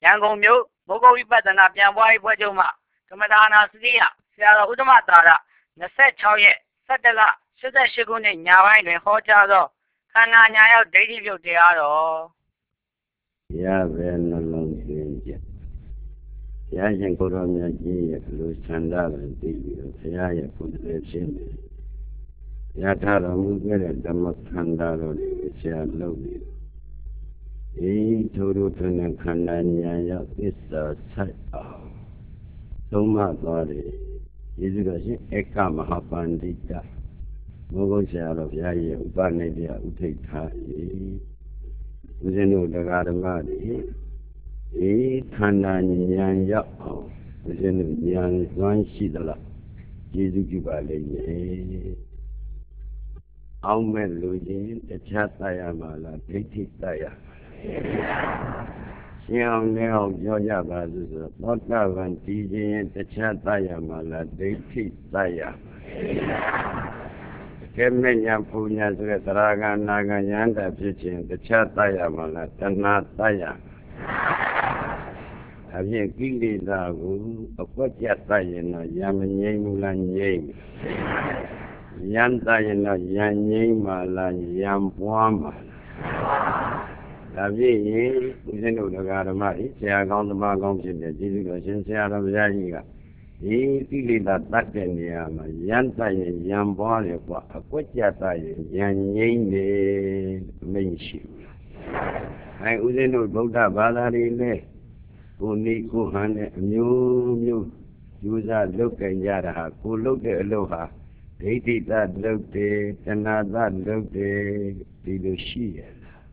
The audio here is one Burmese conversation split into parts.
ရန်ကုန်မြို့မိုးကုတ်ဝိပဿနာပြန်ပွားရေးပွဲချုပ်မှကမ္မဒါနာစတိယဆရာတော်ဥဒ္ဓမသာရ26ရက်17လ88ခုနှစ်ညပိုင်းတွင်ဟောကြားသောခန္ဓာညာရောက်ဒိဋ္ဌိပြုတ်တရားတော်ရပဲနှလုံးသွင်းချက်ရရှင်ကိုရောမြတ်ကြီးရဲ့လူဆန္ဒပဲသိပြီးတော့ဘုရားရဲ့ဘုရားဖြစ်နေရထတော်မူခဲ့တဲ့ဓမ္မခန္ဓာတော်ကိုဆရာလုပ်ပြီးထိုတို့ထွန်းတဲ့ခန္ဓာညာရောက်သစ္စာဆိုင်အောင်သုံးမသွားတယ်ယေရှုတော်ရှင်ဧကမဟာပန္တိတမိုးကုတ်ဆရာတော်ဘုရားရဲ့ဥပနိဒေယဥထိတ်ထားဦးဇင်းတို့တရားဓမ္မတွေခန္ဓာညာရောက်အောင်ဦးဇင်းတို့ဉာဏ်စွမ်းရှိသလားယေရှုပြုပါလိမ့်မယ်အောင်မဲ့လူချင်းတခြားတတ်ရမှာလားဒိဋ္ဌိတတ်ရရှင်းအောင်လည်းအောင်ပြောကြပါစို့ဆိုသောတာပန်တည်ခြင်းတခြားတတ်ရမှာလားဒိဋ္ဌိတတ်ရကဲမဲ့ညာပူညာဆိုတဲ့သရဂနာဂယန္တာဖြစ်ခြင်းတခြားတတ်ရမှာလားတဏှာတတ်ရအပြင်ကိလေသာကိုအကွက်ကြတတ်ရင်တော့ယမငြိမ်းဘူးလားငြိမ်းယံတတ်ရင်တော့ယံငြိမ်းပါလားယံပွားပါဒါဖြစ်ရင်ဦးဇင်းတို့တရားဓမ္မတွေဆရာကောင်းသမားကောင်းဖြစ်တဲ့ကျေးဇူးတော်ရှင်ဆရာတော်ဘုရားကြီးကဒီကိလေသာတတ်တဲ့နေရာမှာယံတတ်ရင်ယံပွားတယ်ကွာအကွက်ကြတတ်ရင်ယံငြိမ်းတယ်မရှိဘူးအဲဦးဇင်းတို့ဗုဒ္ဓဘာသာတွေလည်းကိုနေကိုဟန်နဲ့အမျိုးမျိုးယူစားလုပ်ကြကြတာဟာကိုလုပ်တဲ့အလုပ်ဟာဒိဋ္ဌိတလုပ်တယ်တဏှာတလုပ်တယ်ဒီလိုရှိရ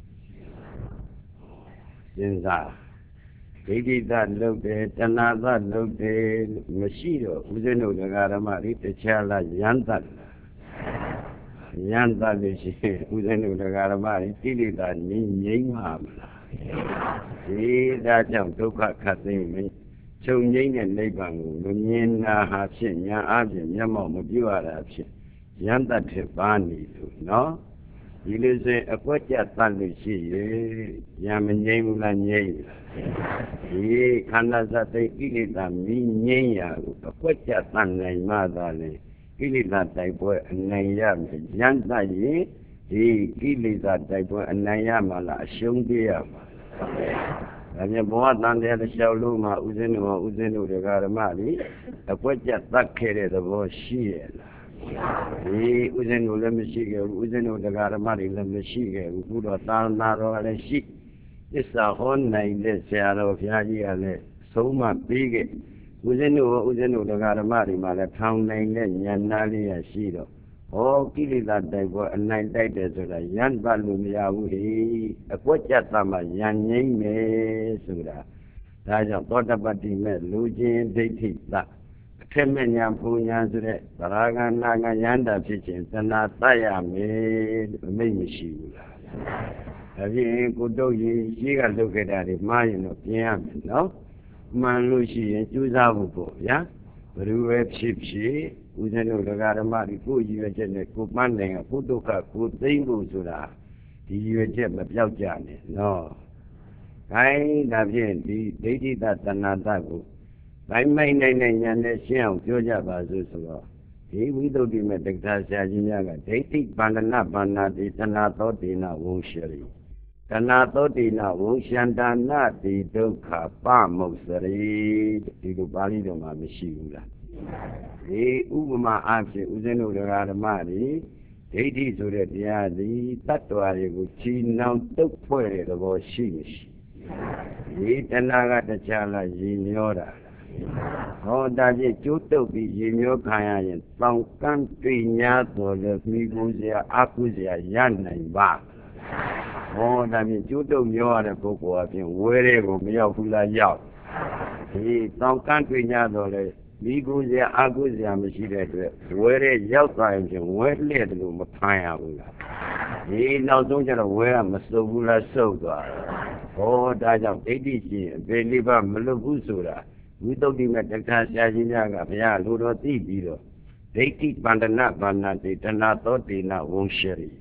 စဉ်းစားဒိဋ္ဌိတလုပ်တယ်တဏှာတလုပ်တယ်မရှိတော့ဦးဇင်းတို့တရားဓမ္မတွေတခြားလားယန္တယန္တလို့ရှိရင်ဦးဇင်းတို့တရားဓမ္မတွေကိလေသာငြိမ်းမှာမလားဒီဒါကြောင့်ဒုက္ခခတ်သိမ်းမင်းချုပ်ငြိမ်းတဲ့နိဗ္ဗာန်ကိုမမြင်တာဟာဖြစ်ညာအပြင်မျက်မှောက်မပြုရတာဖြစ်ယန္တဖြစ်ပါနေလို့နော်ဒီလိုဆိုရင်အကွက်ကြတတ်လို့ရှိရဲ့ယံမငြိမ်းဘူးလားငြိမ်းဒီခန္ဓာသတ္တိကိလေသာမြင်ငြိမ်းရာကိုအကွက်ကြတတ်နိုင်မှသာလေကိလေသာတိုက်ပွဲအနိုင်ရမယ်ယန္တရင်ဒီကိလေသာတိုက်ပွဲအနိုင်ရမှာလားအရှုံးပေးရမှာဒါပြန်ဘဝတန်တရားတစ်လျှောက်လုံးမှာဦးဇင်းတို့တရားဓမ္မတွေအကွက်ကြတတ်ခဲ့တဲ့သဘောရှိရဲ့လားဒီဦးဇင်းတို့လည်းမရှိခဲ့ဘူးဦးဇင်းတို့တရားဓမ္မတွေလည်းမရှိခဲ့ဘူးဘုရားသာနာတော်လည်းရှိသစ္စာဟောနိုင်တဲ့ဆရာတော်ဘုရားကြီးကလည်းဆုံးမပေးခဲ့ဦးဇင်းတို့တရားဓမ္မတွေမှာလည်းထောင်နိုင်တဲ့ဉာဏ်နာလေးရရှိတော့ဟောကိလေသာတိုက်ပွဲအနိုင်တိုက်တယ်ဆိုတာယန္တလို့မရဘူးဟိအကွက်ကြတတ်မှယံငြိမ့်မယ်ဆိုတာဒါကြောင့်သောတပတ္တိမဲ့လူချင်းဒိဋ္ဌိတအထက်မဲ့ညာပူညာဆိုတဲ့သရဂနာဂယန္တာဖြစ်ခြင်းတဏှာတတ်ရမယ်အမိတ်မရှိဘူးလားဒါဖြင့်ကိုတုတ်ကြီးရှိကလုပ်ခဲ့တာတွေမှားရင်တော့ပြင်ရမယ်နော်မှန်လို့ရှိရင်ကြိုးစားဖို့ပေါ့ဗျာဘယ်လိုပဲဖြစ်ဖြစ်ဦးဇင်းတို့တရားဓမ္မတွေကိုရည်ရွယ်ချက်နဲ့ကိုပန်းနိုင်ကိုဒုက္ခကိုသိမ့်ဖို့ဆိုတာဒီရည်ရွယ်ချက်မပြောက်ကြနဲ့နော်။ခိုင်းဒါဖြင့်ဒီဒိဋ္ဌိတတဏှာတကိုဘိုင်းမိုင်းနိုင်တဲ့ဉာဏ်နဲ့ရှင်းအောင်ပြောကြပါစို့ဆိုတော့ဒီဝိသုဒ္ဓိမဲ့တက္ကသဆရာကြီးများကဒိဋ္ဌိပန္ဒနာပန္နာတိတဏှာသောတိနဝုံရှရိတဏှာသောတိနဝုံရှန္တာနာတိဒုက္ခပမုတ်စရိဒီလိုပါဠိတော်မှာမရှိဘူးလားဒီဥပမာအားဖြင့်ဦးဇင်းတို့တရားဓမ္မတွေဒိဋ္ဌိဆိုတဲ့တရားသည်တတ္တဝါတွေကိုချီနှောင်တုတ်ဖွဲ့တဲ့သဘောရှိမရှိဒီတဏှာကတခြားလားရည်မျောတာဟောဒါဖြင့်ကျိုးတုတ်ပြီးရည်မျောခံရရင်တောင်ကန်းတွေ့ညာတော်လည်းမိကိုစရာအကုစရာရနိုင်ပါဟောဒါဖြင့်ကျိုးတုတ်မျောရတဲ့ပုဂ္ဂိုလ်အပြင်ဝဲတဲ့ကိုမရောက်ဘူးလားရောက်ဒီတောင်ကန်းတွေ့ညာတော်လည်းမိကိုစရာအကုစရာမရှိတဲ့အတွက်ဝဲတဲ့ရောက်သွားရင်ဖြင့်ဝဲလှည့်တယ်လို့မဖမ်းရဘူးလားဒီနောက်ဆုံးကျတော့ဝဲကမစုပ်ဘူးလားစုပ်သွားဟောဒါကြောင့်ဒိဋ္ဌိရှိအပေလေးပါမလွတ်ဘူးဆိုတာဝိသုဒ္ဓိမဲ့တက္ကသဆရာကြီးများကဘုရားလိုတော်သိပြီးတော့ဒိဋ္ဌိပန္ဒနာဘာနာတိတဏှာသောတိနဝုံရှရိ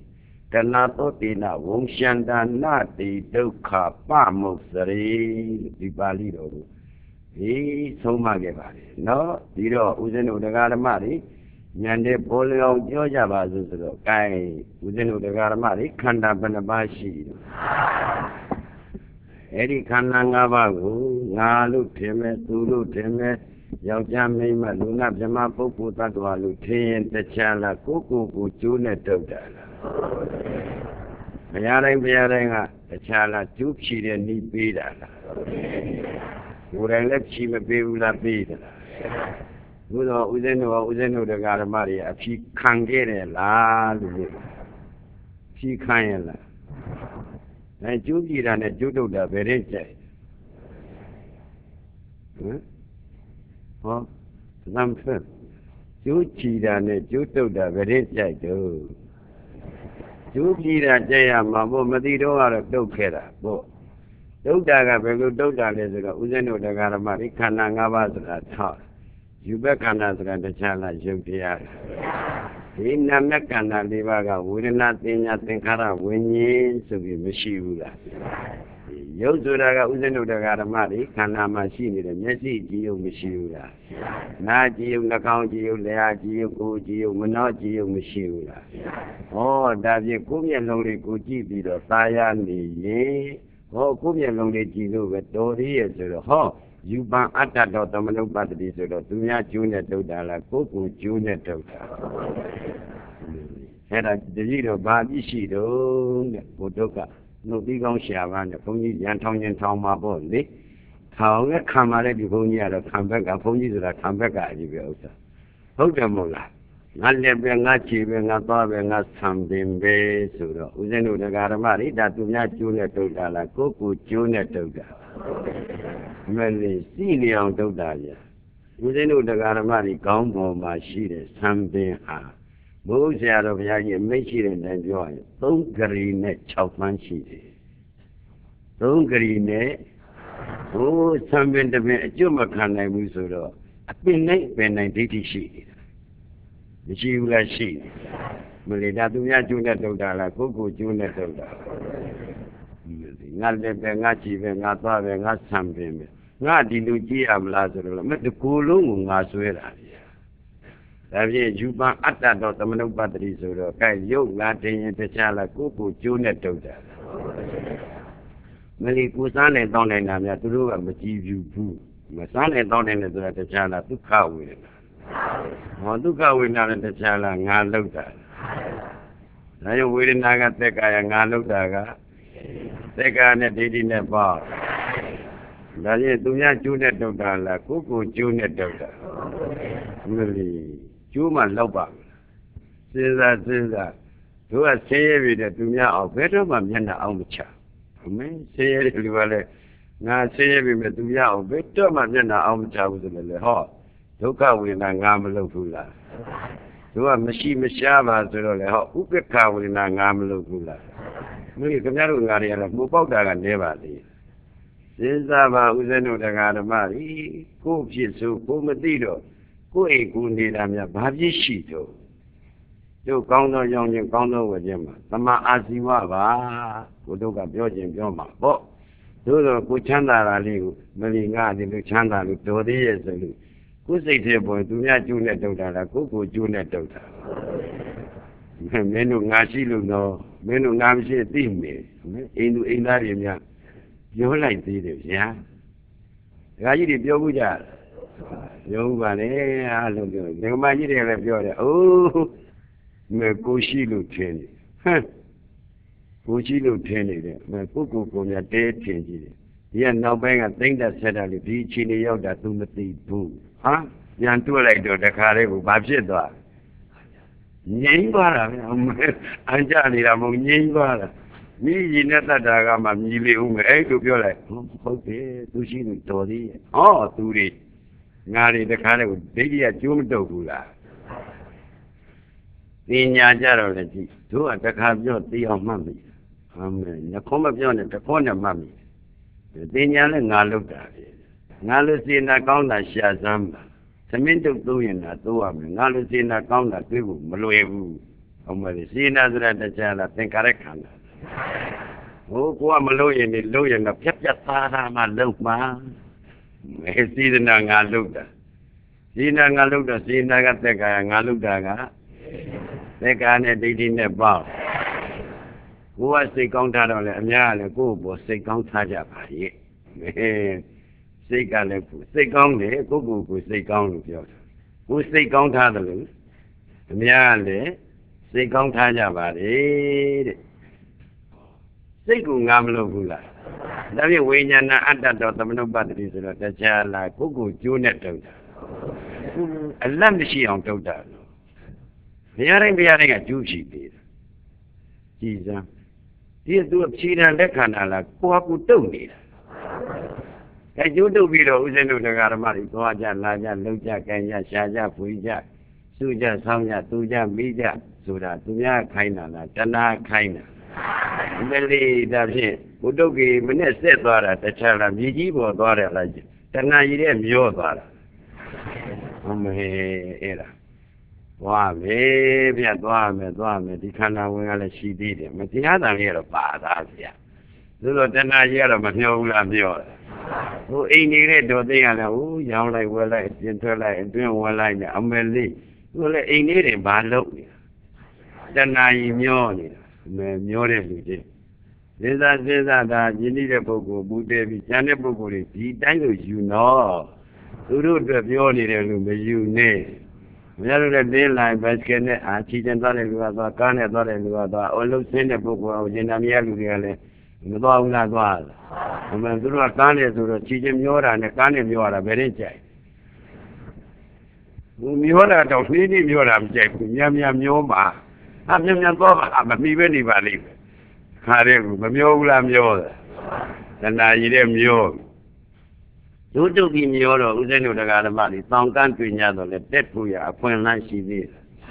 တဏသောတိနဝံရှန္ဒနာတိဒုက္ခပမုစရိဒီပါဠိတော်ကိုဒီဆုံးမခဲ့ပါတယ်နော်ဒီတော့ဦးဇင်းတို့တရားဓမ္မတွေဉာဏ်နဲ့ပေါ်လျောင်ပြောကြပါစို့ဆိုတော့ gain ဦးဇင်းတို့တရားဓမ္မတွေခန္ဓာဘယ်နှပါးရှိတယ်အဲ့ဒီခန္ဓာ၅ပါးကိုငါလို့ထင်မဲ့သူလို့ထင်မဲ့ယောက်ျားမိန်းမလူနာမြမပုဂ္ဂိုလ်သတ္တဝါလို့ထင်ရင်တခြားလားကိုကျိုးနဲ့တုတ်တာလားဘုရားတိုင်းကတခြားလားကျိုးဖြီတဲ့နှီးပေးတာလားကိုယ်တိုင်လည်းဖြီမပေးဘူးလားပေးတယ်လားဘုရားဦးဇင်းတို့တရားဓမ္မတွေအဖြီခံခဲ့တယ်လားလို့ဖြီခံရလားအဲကျိုးဖြီတာနဲ့ကျိုးတုတ်တာဘယ်တဲ့ကြိုက်ဟမ်လမ်းဖက်ကျိုးချီတာနဲ့ကျိုးတုတ်တာဘယ်တဲ့ကြိုက်တော့ကျိုးဖြီတာကြိုက်ရမှာပေါ့မသိတော့ကတော့တုတ်ခဲ့တာပေါ့တုတ်တာကဘယ်လိုတုတ်တာလဲဆိုတော့ဦးဇင်းတို့တရားဓမ္မတွေခန္ဓာ၅ပါးဆိုတာထားယူဘက်ခန္ဓာဆိုတာတခြားလားယုတ်တရားဒီနာမခန္ဓာ၄ပါးကဝေဒနာသင်ညာသင်္ခါရဝิญဉ်ဆိုပြီးမရှိဘူးလားယုတ်ဆိုတာကဥစဉ်တို့တရားဓမ္မတွေခန္ဓာမှာရှိနေတဲ့မျက်စိကြည့်ရုံမရှိဘူးလားနားကြည့်ရုံနှာခေါင်းကြည့်ရုံလျှာကြည့်ရုံကိုယ်ကြည့်ရုံမနှောကြည့်ရုံမရှိဘူးလားဟောဒါဖြင့်ကိုယ်မျက်လုံးလေးကိုကြည့်ပြီးတော့သာယာနေရင်ဟောကိုယ်မျက်လုံးလေးကြည့်လို့ပဲတော်သေးရဲ့ဆိုတော့ဟောယူပံအတ္တတော်သမနုပ္ပတ္တိဆိုတော့သူများကျိုးနဲ့တုတ်တာလားကိုယ်ကျိုးနဲ့တုတ်တာအဲ့ဒါတတိတော့ဘာပြည့်ရှိတော့တဲ့ဘုဒ္ဓကနှုတ်သီးကောင်းရှာပါနဲ့ဘုန်းကြီးရန်ထောင်ရင်ထောင်မှာပေါ့လေထောင်နဲ့ခံပါလေဒီဘုန်းကြီးကတော့ခံဘက်ကဘုန်းကြီးဆိုတာခံဘက်ကအကြီးပဲဥစ္စာဟုတ်တယ်မို့လားငါလည်းပဲငါခြေပဲငါသွားပဲငါဆံပင်ပဲဆိုတော့ဦးဇင်းတို့တရားဓမ္မတွေဒါသူများကျိုးနဲ့တုတ်တာလားကိုယ်ကျိုးနဲ့တုတ်တာမလေးစီနေအောင်တုတ်တာဗျဦးဇင်းတို့တရားဓမ္မတွေကောင်းပေါ်မှာရှိတဲ့ဆံပင်ဟာဘုရားဆရာတော်ဘုရားကြီးမိတ်ရှိတဲ့တိုင်ပြောရင်3ဂရီနဲ့6ပန်းရှိတယ်3ဂရီနဲ့ဟိုဆံပင်တစ်ပင်အကျွတ်မခံနိုင်ဘူးဆိုတော့အပင်နဲ့ပင်နိုင်ဒိဋ္ဌိရှိတယ်မရှိဘူးလားရှိတယ်မလေးဒါသူများကျိုးနဲ့တုတ်တာလားကိုယ်ကျိုးနဲ့တုတ်တာငါလည်းပဲငါကြည့်ပဲငါသွားပဲငါဆံပင်ပဲငါဒီလူကြည့်ရမလားဆိုတော့မတကူလုံးကိုငါဆွဲတာဒါဖြင့်ယူပံအတ္တတော်သမနုပ္ပတ္တိဆိုတော့ကဲရုပ်လားတင်ရင်တခြားလားကိုယ်ကျိုးနဲ့တုတ်တာမလီကိုစားနဲ့တောင်းနိုင်တာများသူတို့ကမကြည့်ဘူးမစားနဲ့တောင်းနိုင်တယ်ဆိုတာတခြားလားဒုက္ခဝေဒနာဟောဒုက္ခဝေဒနာနဲ့တခြားလားငါလောက်တာဒါကြောင့်ဝေဒနာကသက်ကာယငါလောက်တာကသက်ကာနဲ့ဒိဋ္ဌိနဲ့ပေါ့ဒါဖြင့်သူများကျိုးနဲ့တုတ်တာလားကိုယ်ကျိုးနဲ့တုတ်တာမလီကျိုးမှလောက်ပါစဉ်းစားတို့ကဆင်းရဲပြီတဲ့သူများအောင်ဘယ်တော့မှမျက်နှာအောင်မချအမင်းဆင်းရဲတယ်လူကလည်းငါဆင်းရဲပြီမဲ့သူများအောင်ဘယ်တော့မှမျက်နှာအောင်မချဘူးဆိုလည်းဟောဒုက္ခဝေဒနာငါမလုပ်ဘူးလားတို့ကမရှိမရှားပါဆိုတော့လေဟောဥပ္ပခဝေဒနာငါမလုပ်ဘူးလားမင်းခင်ဗျားတို့ငါတွေကတော့မှုပေါက်တာကနေပါလေစဉ်းစားပါဦးဇင်းတို့တရားဓမ္မကြီးကိုယ်ဖြစ်ဆိုကိုယ်မသိတော့ကိုယ်အိမ်ကိုနေတာများဘာဖြစ်ရှိတော့တို့ကောင်းသောကြောင့်ချင်းကောင်းသောဝခြင်းမှာသမာအာဇီဝပါဘုဒ္ဓကပြောခြင်းပြောမှာပေါ့တို့တော့ကိုချမ်းသာတာလေးကိုမလီငါဒီလိုချမ်းသာလို့တော်သေးရဲ့ဆိုလို့ကိုယ်စိတ်ထဲပေါ်သူများကျိုးနဲ့တုတ်တာလားကိုယ်ကျိုးနဲ့တုတ်တာမင်းတို့ငါရှိလို့တော့မင်းတို့ငါမရှိသိနေအိမ်သူအိမ်သားတွေများပြောလိုက်သေးတယ်ဗျာဒကာကြီးတွေပြောဘူးကြပြောပါလေအားလုံးပြောဒကာမကြီးတွေလည်းပြောတယ်အိုးမေကိုရှိလို့ထင်တယ်ဟမ်ကိုရှိလို့ထင်နေတယ်မေကိုများတဲထင်ကြည့်တယ်ဒီကနောက်ပိုင်းကသိမ့်တက်ဆက်တာလေဒီအချိန်လေးရောက်တာ तू မသိဘူးဟာပြန်တွက်လိုက်တော့တခါလေးကိုဘာဖြစ်သွားငြိမ်းသွားတာဗျအန်ကြနေတာမဟုတ်ငြိမ်းသွားတာမိကြီးနဲ့တတ်တာကမှမြည်လေဦးမယ်အဲ့လိုပြောလိုက်ဟုတ်တယ်သူရှိလို့တော်သေးရဲ့ဟောသူတွေငါတွေတခါလေးကိုဒိဋ္ဌိကကျိုးမတုတ်ဘူးလားပညာကြတော့လည်းကြည့်တို့ကတခါပြောသိအောင်မှတ်မိအမေညခုံးမပြောနဲ့တခေါနဲ့မှတ်မိပညာလည်းငါလုပ်တာလေငါလို့စေနာကောင်းတာရှာစမ်းပါသမင်းတုတ်သုံးရင်သာသုံးရမယ်ငါလို့စေနာကောင်းတာတွေးဖို့မလွယ်ဘူး ông mà xin ra rồi để cha là tên cái khăn ô qua mà lâu vậy nó phép chặt ta ra mà lâu mà xin ra ngàn lúc đó xin ra ngàn lúc đó xin ra cái tên cái ngàn lúc đó cả tên cái này đi này bảo cô xây công thang đó là nhà là cô bộ xây công thang ra phải xây cái này xây công này cô xây công được chưa cô xây công thang đó nhà này xây công thang ra phải đấy xây cũng ngam luôn là đó là vì nhà nó ăn đặt đó tầm nó bắt đi rồi đó cha là cô chú nét đâu làm gì ông đâu đó bây giờ cái chú gì đi chỉ ra thì tôi chỉ là để khán là cô đâu đi cái chú đâu bị đâu uống nước nó gara mà đi qua cha la cha lâu cha cái cha xa cha phui cha su cha sang cha tu cha mi cha rồi đó tu nhà khai nào là chân na khai nào mấy đi đó chứ cô đâu cái mình sẽ đoạt ra để cha làm gì bộ đoạt ra là chân na gì đấy nhiều đoạt ra ông ấy ra哇，没别多没，你看那我那洗地的，没其他东西了八大些，如果真那些了没有了没有了，我一年来多这样了，我养来我来，现在来对我来呢，俺们哩，我来一年的八路的，真那一秒的，没秒的路的，现在他今天的报告不对比，现在报告的比单都有孬，都这秒的路没有呢。Bây giờ đến lại bây giờ này chỉ cần ta lên qua cái này ta lên qua ở lúc sinh nhật bố của ông Nam Yalu đi lên nó to ông là to mà tôi nói cái này tôi chỉ cần nhớ ra này cái này nhớ ra về đến chạy nhớ ra đâu ní nhớ ra chạy nhắm nhớ mà nhắm to mà mi bên đi vào đi khai đấy mà nhớ làm nhớ là gì đấy nhớ chú bị nhiều rồi, uống nước đã cả mà đi, tông can tuổi nhà rồi, tết vui à, phun lan xí đi,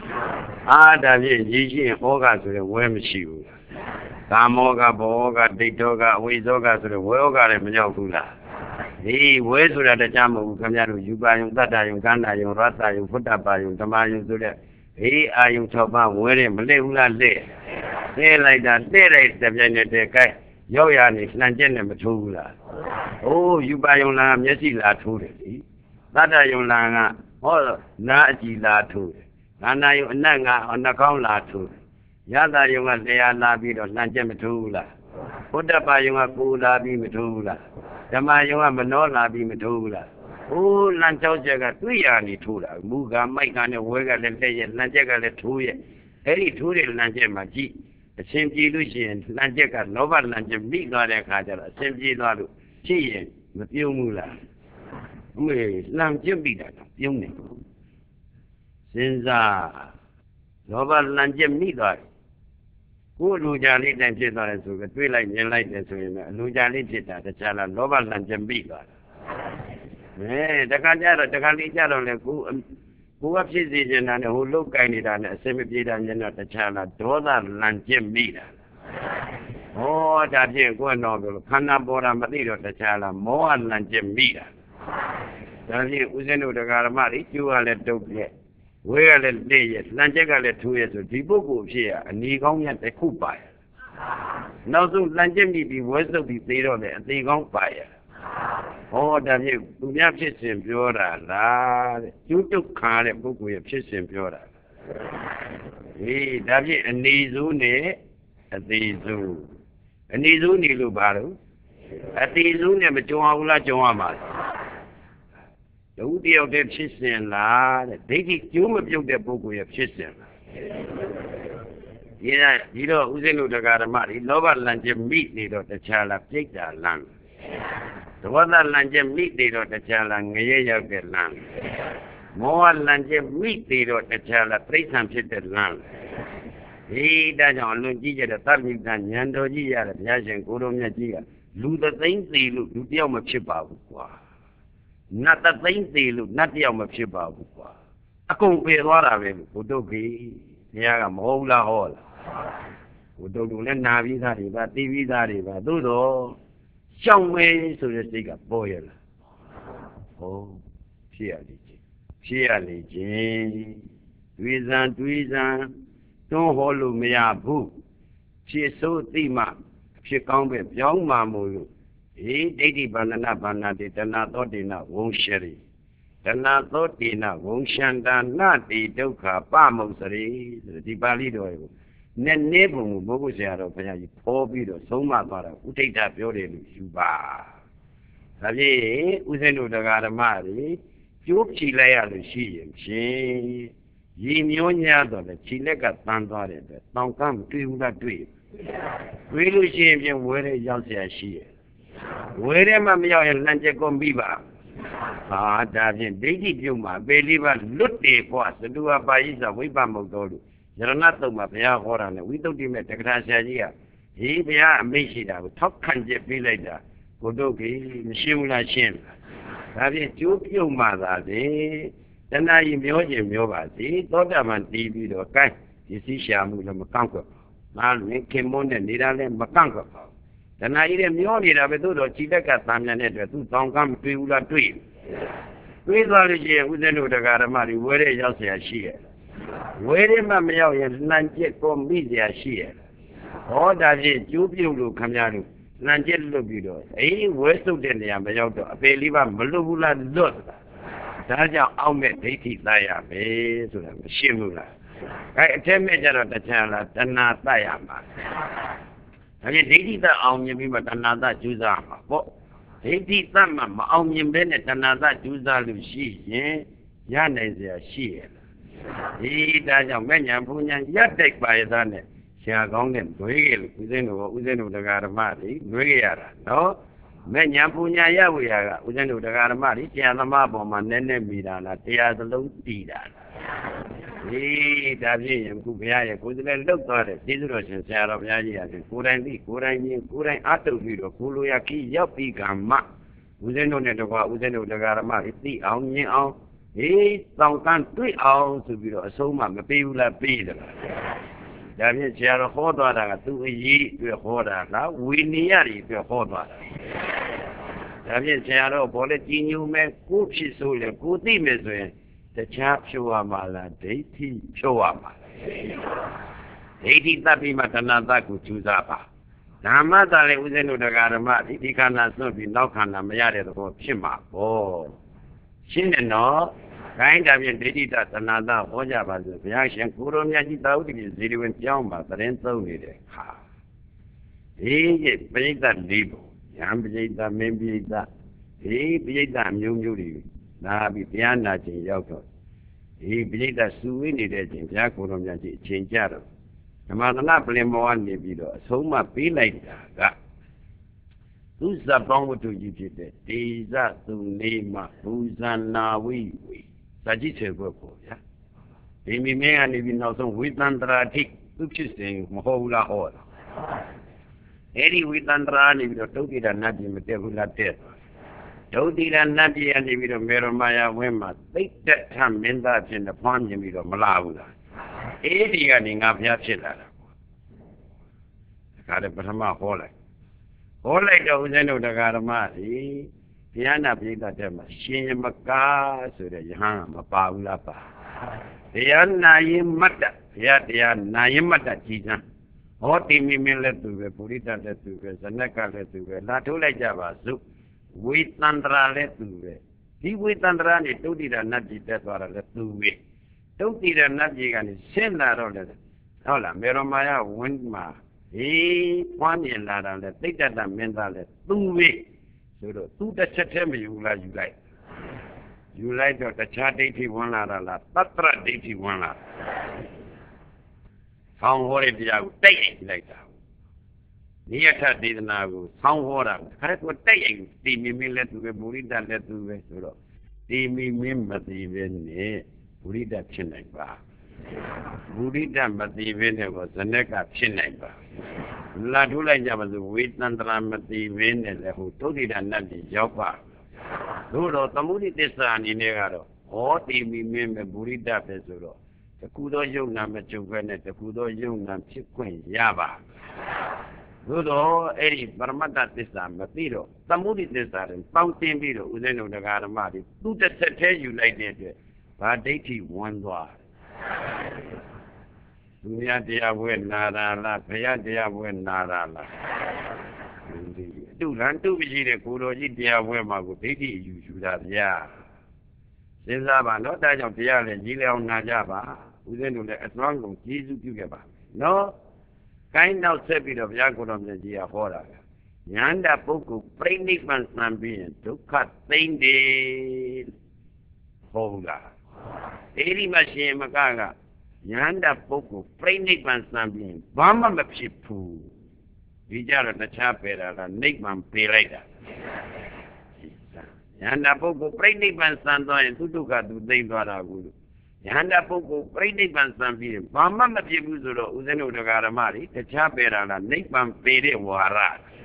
đã biết gì ô cả rồi, quên mất xíu, cam ô cả bò cả, thịt ô cả, quế ô cả rồi, quế ô cả này mình nhau cũng là, đi quế rồi là chăm một cái nhà rồi, giúp anh ta đã dùng can đã dùng rát đã dùng phút đã dùng tham gia dùng rồi, dùng thọ ba quế này mình lấy cũng là lấy lại tập cho nên để cái, yêu nhà này làm chuyện này mà thu là. Ô, giúp bà dùng là nhất gì là thu đấy. Ta đã dùng là na chỉ là thu đấy. Na dùng na không là thu đấy. Giá ta dùng là là bị đó làm chuyện mà thu là. Phút đã bà dùng là cô là bị mà thu là. Chà mà dùng là nó là bị mà thu là. Ô, làm cháu chơi cái tuy là đi thu là. Mũ gà mấy cái này quay cái lên đây làm chơi cái lên thu vậy. Thế thì thu đấy làm chơi mà chỉ. Xem chi lúc xin làm chơi cái nó bắt làm chơi bị cái này khá cho là xem chi nó được. Chỉ mà tiêu mù là người làm chuyện bị đại tiêu này sinh ra nó vào làm chuyện mỹ rồi cô lưu gia lý đem chuyện đó là số cái tuy lại nhân lại để số này lưu gia lý chuyện đó để trả là nó vào làm chuyện bị rồi nè tất cả lý cha rồi là cô áp gì gì này hồ lô cái này là xem bị đại nhân là để trả là đó là làm chuyện bị rồi ô cha chuyện của nó rồi khăn áo bò ra mất đi rồi để trả là mỏ ăn làm chuyện bị rồi cha chuyện u sen u đã mà đi chú là đâu vậy quê là đi làm chuyện cái là thuê rồi đi bộ cũng phải anh đi công nhận để khu bài nó dùng làm chuyện bị quê rồi bị tê rồi để đi công bài ô cha chuyện tụi nhá phải xem phiếu là chú khá là bộ cũng phải xem phiếu là cha chuyện anh đi du này đi du anh đi du này luôn bảo anh đi du này mà chung mà đủ điều để phát triển là để thì chú mà dùng để bố của phát triển vậy đó uống nước đã cả mà đi nó bắt làm chuyện mít đi rồi để trả lại chết đã làm đó là làm chuyện mít đi rồi để trả lại người yêu để làm mua làm chuyện mít đi rồi để trả lại trái sản xuất để làm thì đã chọn luôn chỉ là tất nhiên là nhân đôi chỉ là nhà sinh cố đồng nhà chỉ là lũ ta tính thì lũ tiêu mà chưa bảo qua nát ta tính thì lũ nát tiêu mà chưa bảo qua cũng phải nói là về cố đô cái nhà cái mẫu là hồ là cố đô luôn lên na vi ra thì và tivi ra thì và tôi đó trong mấy số giờ gì cả bồi là ô phía lý chi tuy rằng တွန်းဟောလို့မရဘူးဖြစ်စိုးသိမှဖြစ်ကောင်းပဲပြောင်းမှမို့လို့ဒိဋ္ဌိဗန္ဒနာဘာနာတိတဏသောတိနဝုံရှရိတဏသောတိနဝုံရှန္တာနတိဒုက္ခပမုစရိဒီပါဠိတော်ကိုနဲ့ပုံကိုဘုရားဆရာတော်ဘုရားကြီးဖော်ပြီးတော့ဆုံးမသွားတာဥဒိဋ္ဌပြောတယ်လို့ယူပါဒါဖြင့်ဥစဉ်တို့တရားဓမ္မတွေကျိုးဖြီလိုက်ရလို့ရှိရင်ဖြင့်ရေမျောညာတော့လေခြေလက်ကတန်းသွားတဲ့အတွက်တောင်ကမ်းတွေ့ဘူးလားတွေ့လို့ရှိရင်ဖြင့်ဝဲတဲ့ရောက်เสียရှိရဲ့ဝဲတဲ့မှမရောက်ရင်လမ်းကျက်ကုန်ပြီပါဟာဒါဖြင့်ဒိဋ္ဌိပြုတ်မှာပေလေးပါလွတ်တယ်ကွာသတုဝပါဠိစာဝိပ္ပမုတ်တော်လို့ယရဏတုံမှာဘုရားဟောတာနဲ့ဝိသုဒ္ဓိမဲ့တက္ကရာဆရာကြီးကဒီဘုရားအမိန့်ရှိတာကိုထောက်ခံချက်ပေးလိုက်တာကိုတို့ကမရှိဘူးလားရှင်းဒါဖြင့်ကျိုးပြုတ်မှသာလေတဏှာကြီးမျောခြင်းမျောပါစေသောတာပန်တည်ပြီးတော့ကိုင်းဒီသိရှာမှုလည်းမကန့်ကွက်ငါလွင်ခင်မွန်းနဲ့နေတာလည်းမကန့်ကွက်ပါတဏှာကြီးလည်းမျောနေတာပဲသို့တော့ခြိလက်ကတမ်းမြန်တဲ့အတွက်သူတောင်ကမတွေ့ဘူးလားတွေ့သွားလို့ရှိရင်ဥစဉ်တို့တရားဓမ္မတွေဝဲတဲ့ရောက်เสียရှိရဲ့ဝဲတဲ့မှမရောက်ရင်နှံကျက်ကိုမိเสียရှိရဲ့ဟောဒါဖြင့်ကျိုးပြုတ်လို့ခမရလို့နှံကျက်လွတ်ပြီးတော့ဝဲစုပ်တဲ့နေရာမရောက်တော့အပေလေးပါမလွတ်ဘူးလားလွတ်ဒါကြောင့်အောက်မဲ့ဒိဋ္ဌိသားရမယ်ဆိုတာမရှိဘူးလားအဲအထက်မဲ့ကျတော့တခြားလားတဏှာသတ်ရမှာဒါဖြင့်ဒိဋ္ဌိသတ်အောင်မြင်ပြီးမှတဏှာသတ်ကျူးစားမှာပေါ့ဒိဋ္ဌိသတ်မှမအောင်မြင်ဘဲနဲ့တဏှာသတ်ကျူးစားလို့ရှိရင်ရနိုင်စရာရှိရဲ့ဒီဒါကြောင့်မဲ့ညာဘုံညာရက်တိုက်ပါရသားနဲ့ဆရာကောင်းနဲ့နှွေးကြလို့ဦးဇင်းတို့တရားဓမ္မတွေနှွေးကြရတာနော်မဲ့ညာပူညာရဝေရကဦးဇင်းတို့တရားဓမ္မတွေတရားသမားပေါ်မှာနည်းနည်းမိတာလားတရားသလုံးတည်တာလားဒါဖြင့်အခုဘုရားရဲ့ကိုယ်စလဲလှုပ်သွားတဲ့ကျေးဇူးတော်ရှင်ဆရာတော်ဘုရားကြီးကကိုယ်တိုင်သိကိုယ်တိုင်မြင်ကိုယ်တိုင်အတုပ်ပြီးတော့ကိုလိုရခီးရောက်ပြီးကမှဦးဇင်းတို့နဲ့တကွာဦးဇင်းတို့တရားဓမ္မတွေသိအောင်မြင်အောင်တောင်ကန်းတွေ့အောင်ဆိုပြီးတော့အဆုံးမမပေးဘူးလားပေးတယ်လားဒါဖြင့်ဆရာတော်ဟောသွားတာကသူအရေးအတွက်ဟောတာလားဝိနည်းရည်အတွက်ဟောသွားတာဒါဖြင့်ဆရာတော်ဘောလည်းကြီးညိုမဲ့ကိုဖြစ်ဆိုလေကိုသိမယ်ဆိုရင်တခြားဖြိုးရမှာလားဒိဋ္ဌိဖြိုးရမှာလားဒိဋ္ဌိသတ်ပြီးမှတဏှာသတ်ကိုကျူးစားပါဓမ္မသာလေဦးဇင်းတို့တရားဓမ္မဒီခန္ဓာစွန့်ပြီးနောက်ခန္ဓာမရတဲ့သဘောဖြစ်မှာပေါ့ရှင်းတယ်နော်ခိုင်းတာဖြင့်ဒိဋ္ဌိတသနာတဟောကြပါစို့ဘုရားရှင်ကိုရောမြတ်ကြီးသာဝတိဇီဝင်ပြောင်းပါသတင်းသုံးနေတဲ့ဟာရဲ့ပရိသတ်၄ပုံယံပရိသတ်မင်းပရိသတ်ပရိသတ်အမျိုးမျိုးတွေနာပြီးတရားနာခြင်းရောက်တော့ပရိသတ်စုဝေးနေတဲ့ခြင်းဘုရားကိုရောမြတ်ကြီးအချိန်ကြတော့ဓမ္မသနာပလင်မောကနေပြီးတော့အဆုံးမပေးလိုက်တာကသူဇပောင်းဝတ္ထုကြီးဖြစ်တဲ့ဒေဇသူနေမဘူဇာနာဝိဝေဇာတိစေဘုရားဗျာဒီမိမင်းကနေပြီးနောက်ဆုံးဝိသန္တရာထိသူဖြစ်စဉ်မဟုတ်ဘူးလားဟောတာအဲ့ဒီဝိသန္တရာနေပြီးတော့ဒုတိယနတ်ပြည်မတက်ဘူးလားတက်ဒုတိယနတ်ပြည်ကနေပြီးတော့မေရမယာဝင်းမှာသိတ္တထမင်းသားဖြစ်နေဖွားမြင်ပြီးတော့မလာဘူးလားအဲ့ဒီကနေငါဘုရားဖြစ်လာတာဒါကလည်းပထမဟောလိုက်တော့ဦးဇင်းတို့တရားဓမ္မတွေဘုရားနာပိဋကတဲ့မှာရှင်ယမကာဆိုတဲ့ယဟန်မပါဘူးလားပါတရားနာရင်မတ်တဘုရားတရားနာရင်မတ်တကြည်စမ်းဟောတိမိမင်းလည်းသူပဲပုရိသလည်းသူပဲဇနက်ကလည်းသူပဲလာထိုးလိုက်ကြပါစို့ဝိသန္တရာလည်းသူပဲဒီဝိသန္တရာနဲ့တုတ်တိရနတ်ပြည်တက်သွားတာလည်းသူပဲတုတ်တိရနတ်ပြည်ကနေဆင်းလာတော့လည်းဟုတ်လားမေရမာယဝင်းမှာဖွားမြင်လာတာလေသိတ္တတမင်းသားလေသူပဲဆိုတော့သူတစ်ချက်တည်းမယူလားယူလိုက်တော့တခြားဒိဋ္ဌိဝင်လာတာလားတတ္တရဒိဋ္ဌိဝင်လာဆောင်းဟောတဲ့တရားကိုတိုက်ရိုက်လိုက်တာနိယထဒေသနာကိုဆောင်းဟောတာခါတော့တိုက်ရိုက်ဒီမိမင်းလည်းသူပဲဘုရိတလည်းသူပဲဆိုတော့ဒီမိမင်းမသိပဲနဲ့ဘုရိတဖြစ်နိုင်ပါဘုရိတမသိဘဲနဲ့ကိုဇနက်ကဖြစ်နိုင်ပါလာထိုးလိုက်ကြပါစို့ဝေသန္တရာမသိဘဲနဲ့လည်းဟိုသုတိတနတ်ကြီးရောက်ပါတို့တော့သမုဒိသစ္စာအနေနဲ့ကတော့ဟောတိမိမင်းပဲဘုရိတပဲဆိုတော့တကူသောယုံနာမချုပ်ခဲနဲ့တကူသောယုံနာဖြစ်ခွင့်ရပါတို့တော့အဲ့ဒီပရမတ္တသစ္စာမသိတော့သမုဒိသစ္စာတွေပေါင်းတင်ပြီးတော့ဦးဇင်းတို့တရားဓမ္မတွေသူတစ်ဆက်တည်းယူလိုက်တဲ့အတွက်ဘာဒိဋ္ဌိဝင်သွားသူများတရားပွဲနာတာလားဘုရားတရားပွဲနာတာလားတူလန်တူမရှိတဲ့ကိုတော်ကြီးတရားပွဲမှာကိုဒိဋ္ဌိအယူယူတာဗျာစဉ်းစားပါနော်ဒါကြောင့်တရားလည်းကြီးလျောင်းနာကြပါဦးဇင်းတို့လည်းအစွမ်းကုန်ကျေးဇူးပြုခဲ့ပါနော်ကိုင်းနောက်ဆက်ပြီးတော့ဘုရားကိုတော်မြတ်ကြီးကဟောတာဗျဉာဏ်တပုဂ္ဂိုလ်ပြိဋိဘံစံပြီးရင်ဒုက္ခသိမ့်တယ်ဟုတ်လားအဲဒီမှာရှင်မကဉာဏ်တပုဂ္ဂိုလ်ပြိဋိဘံစံပြီးရင်ဘာမှမဖြစ်ဘူးဒီကြတော့တခြားပယ်တာလားနိဗ္ဗာန်ပယ်လိုက်တာဉာဏ်တပုဂ္ဂိုလ်ပြိဋိဘံစံသွားရင်သူဒုက္ခသူသိမ့်သွားတာကိုဉာဏ်တပုဂ္ဂိုလ်ပြိဋိဘံစံပြီးရင်ဘာမှမဖြစ်ဘူးဆိုတော့ဦးဇင်းတို့တရားဓမ္မတွေတခြားပယ်တာလားနိဗ္ဗာန်ပယ်တဲ့ဝါရ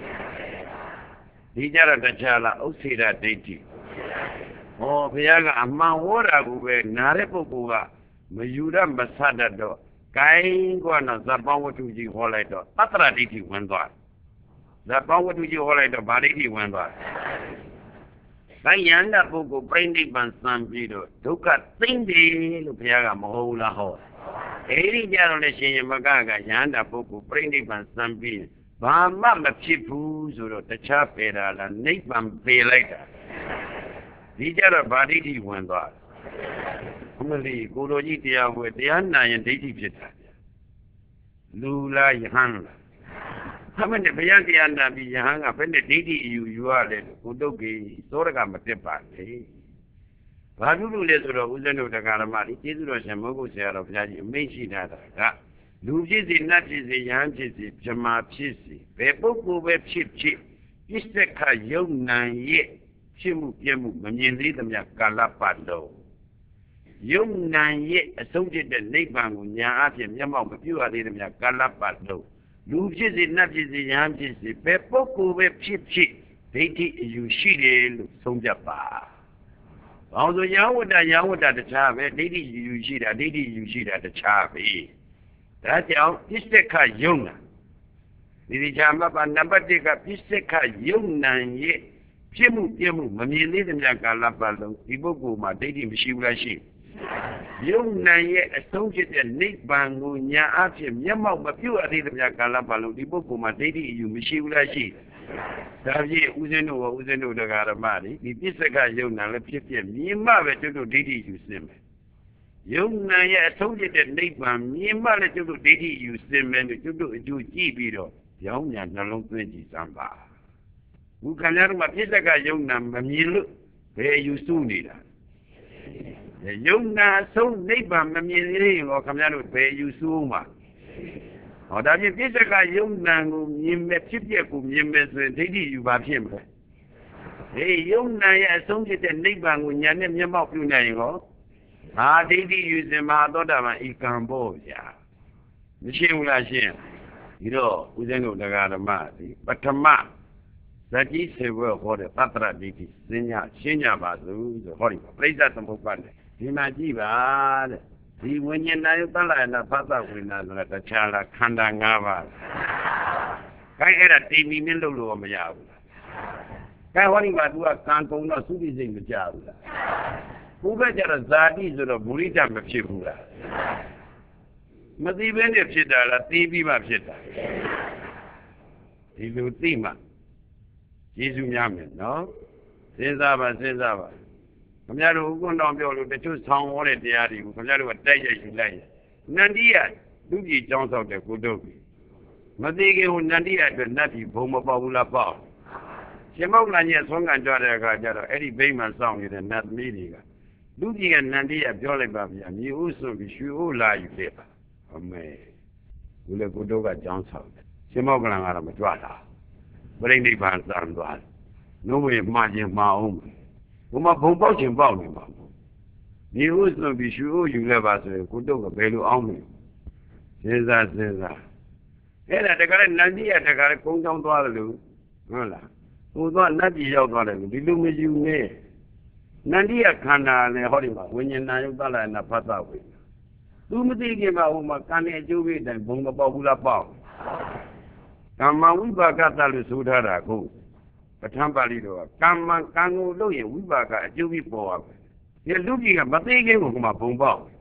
ဒီကြတော့တခြားလားဥစ္စေတဒိဋ္ဌိဟောဘုရားကအမှန်ဟောတာကိုပဲနားတဲ့ပုဂ္ဂိုလ်ကမယူရမဆတ်တတ်တော့ကိုင်းကတော့ဇပံဝတ္ထုကြီးဟောလိုက်တော့သတ္တရဒိဋ္ဌိဝင်သွားဇပံဝတ္ထုကြီးဟောလိုက်တော့ဗာဒိဋ္ဌိဝင်သွားဘယန္တပုဂ္ဂိုလ်ပြိဋိဘံစံပြီးတော့ဒုက္ခသိမ့်တယ်လို့ဘုရားကမဟုတ်လားဟောအဲဒီကြတော့လေရှင်ယမကကယန္တပုဂ္ဂိုလ်ပြိဋိဘံစံပြီးဘာမှမဖြစ်ဘူးဆိုတော့တခြားပယ်တာလားနိဗ္ဗာန်ပယ်လိုက်တာဒီကြတော့ဗာဒိဋ္ဌိဝင်သွားအမလီကိုလိုကြီးတရားဝဲတရားနာရင်ဒိဋ္ဌိဖြစ်တာလူလားယဟန်လားအမနဲ့ဘုရားတရားနာပြီးယဟန်ကဘယ်နဲ့ဒိဋ္ဌိအယူယူရတယ်ကိုတုတ်ကြီးသောရကမတက်ပါလေဘာလို့လဲဆိုတော့ဦးဇင်းတို့တရားဓမ္မတွေကျေးဇူးတော်ရှင်မောဂုတ်ဆရာတော်ဘုရားကြီးအမိန့်ရှိထားတာကလူဖြစ်စေနတ်ဖြစ်စေယဟန်ဖြစ်စေဗြဟ္မာဖြစ်စေဘယ်ပုဂ္ဂိုလ်ပဲဖြစ်ဖြစ်ပစ္စက္ခယုံနံရဲ့ဖြစ်မှုပြမှုမမြင်သေးသမျှကာလပတ်လုံးယုံနံရဲ့အဆုံးဖြစ်တဲ့နိဗ္ဗာန်ကိုညာအဖြစ်မျက်မှောက်မပြုရသေးသမျှကာလပတ်လုံးလူဖြစ်စေနတ်ဖြစ်စေယဟန်ဖြစ်စေဘယ်ပုဂ္ဂိုလ်ပဲဖြစ်ဖြစ်ဒိဋ္ဌိအယူရှိတယ်လို့ဆုံးဖြတ်ပါ။ဘာလို့ယဝတ္တတခြားပဲဒိဋ္ဌိအယူရှိတာဒိဋ္ဌိအယူရှိတာတခြားပဲ။ဒါကြောင့်ပစ္စက္ခယုံနံဒီချာမပါနံပါတ်1ကပစ္စက္ခယုံနံရဲ့ဖြစ်မှုပြမှုမမြင်သေးတဲ့ကာလပတ်လုံးဒီပုဂ္ဂိုလ်မှာဒိဋ္ဌိမရှိဘူးလားရှိယုံနံရဲ့အဆုံးဖြစ်တဲ့နိဗ္ဗာန်ကိုညာအဖြစ်မျက်မှောက်မပြုတ်အသေးတဲ့ကာလပတ်လုံးဒီပုဂ္ဂိုလ်မှာဒိဋ္ဌိအယူမရှိဘူးလားရှိဒါဖြင့်ဦးဇင်းတို့တရားဓမ္မတွေဒီပစ္စကယုံနံလည်းဖြစ်ဖြစ်မြင်မှပဲကျွတ်တို့ဒိဋ္ဌိယူစင်မယ်ယုံနံရဲ့အဆုံးဖြစ်တဲ့နိဗ္ဗာန်မြင်မှလည်းကျွတ်တို့ဒိဋ္ဌိယူစင်မယ်လို့ကျွတ်တို့အကျိုးကြည့်ပြီးတော့ကြောင်းညာနှလုံးသွင်းကြည့်စမ်းပါဘုခဏတို့မှာပစ္စကယုံနံမမြင်လို့ဘယ်ယူစုနေတာယုံနာဆုံးနိဗ္ဗာန်မမြင်သေးရင်တော့ခင်ဗျားတို့ဘယ်ယူစုအောင်ပါဟောဒါဖြင့်ပစ္စကယုံနံကိုမြင်မဲ့ဖြစ်ပျက်ကိုမြင်မဲ့ဆိုရင်ဒိဋ္ဌိယူပါဖြစ်မလဲယုံနာရဲ့အဆုံးဖြစ်တဲ့နိဗ္ဗာန်ကိုညာနဲ့မျက်မှောက်ပြုနိုင်ရင်ဟောဟာဒိဋ္ဌိယူစင်မဟာသောတာပန်ဤကံဘောဗျာမရှိဘူးလားရှင်းဒီတော့ဦးဇင်းတို့တရားဓမ္မဒီပထမဇတိစေဝဟောတဲ့သတ္တရဒိဋ္ဌိစဉ္ညာရှင်းကြပါစို့ဆိုဟောဒီပြိဿသမုပ္ပါဒ်ဒီမှာကြည့်ပါတဲ့ဒီဝိညာဉ်နာယသလယနာဖသဝိညာဉ်ဆိုတာတခြားလားခန္ဓာ၅ပါးခိုင်းအဲ့ဒါတီမီနဲ့လုပ်လို့မရဘူးလားခိုင်းဟောဒီမှာ तू ကကံကုံတော့သုတိစိတ်မကြဘူးလားဘုဘကျတော့ဇာတိဆိုတော့မူရိတမဖြစ်ဘူးလားမသိဘဲနဲ့ဖြစ်တာလားသိပြီးမှဖြစ်တာဒီလိုသိမှယေရှုများမယ်နော်စဉ်းစားပါခင်ဗျားတို့ဥက္ကုန်းတော်ပြောလို့တချို့ဆောင်းဟောတဲ့တရားတွေကိုခင်ဗျားတို့ကတိုက်ရိုက်ယူလိုက်ရင်နန္ဒီယသူကြီးကြောင်းဆောက်တဲ့ကိုတို့မသိခင်ဟိုနန္ဒီယအတွက်နတ်ပြည်ဘုံမပေါဘူးလားပေါ့ရှင်မောက္ခဏကြီးဆွမ်းခံကြတဲ့အခါကျတော့အဲ့ဒီဗိမာန်စောင့်နေတဲ့နတ်သမီးတွေကလူကြီးကနန္ဒီယပြောလိုက်ပါဗျာမြေဥဆိုပြီးရွှေဥလာယူခဲ့ပါအမေဘုလေကိုတို့ကကြောင်းဆောက်တယ်ရှင်မောက္ခဏကတော့မကြွတာပြိဋိဘံစံသွားတယ်နှုတ်ဝေမှားခြင်းမှားအောင်ဘုမဘုံပေါက်ခြင်းပေါက်နေမှာမြေဥဆိုပြီးရွှေဥယူလဲပါဆိုရင်ကိုတို့ကဘယ်လိုအောင်မလဲစဉ်းစားအဲ့ဒါတကယ်နန္ဒီယတကယ်ကုန်းချောင်းသွားတယ်လို့ဟုတ်လားဟိုသွားနတ်ပြည်ရောက်သွားတယ်ဒီလိုမယူနဲ့နန္ဒီယခန္ဓာနဲ့ဟောဒီမှာဝိညာဏယုတ်တလနာဖတ်တာဝိသူမသိခင်မှာဟိုမှာကံနဲ့အကျိုးပေးတိုင်းဘုံမပေါက်ဘူးလားပေါက်ကမ္မဝိပါကတလို့ဆိုထားတာကိုပဋ္ဌာန်းပါဠိတော်ကကံကိုလုပ်ရင်ဝိပါကအကျိုးပြီးပေါ်ရမယ်ဒီလူကြီးကမသိခင်ကိုမှဘုံပေါက်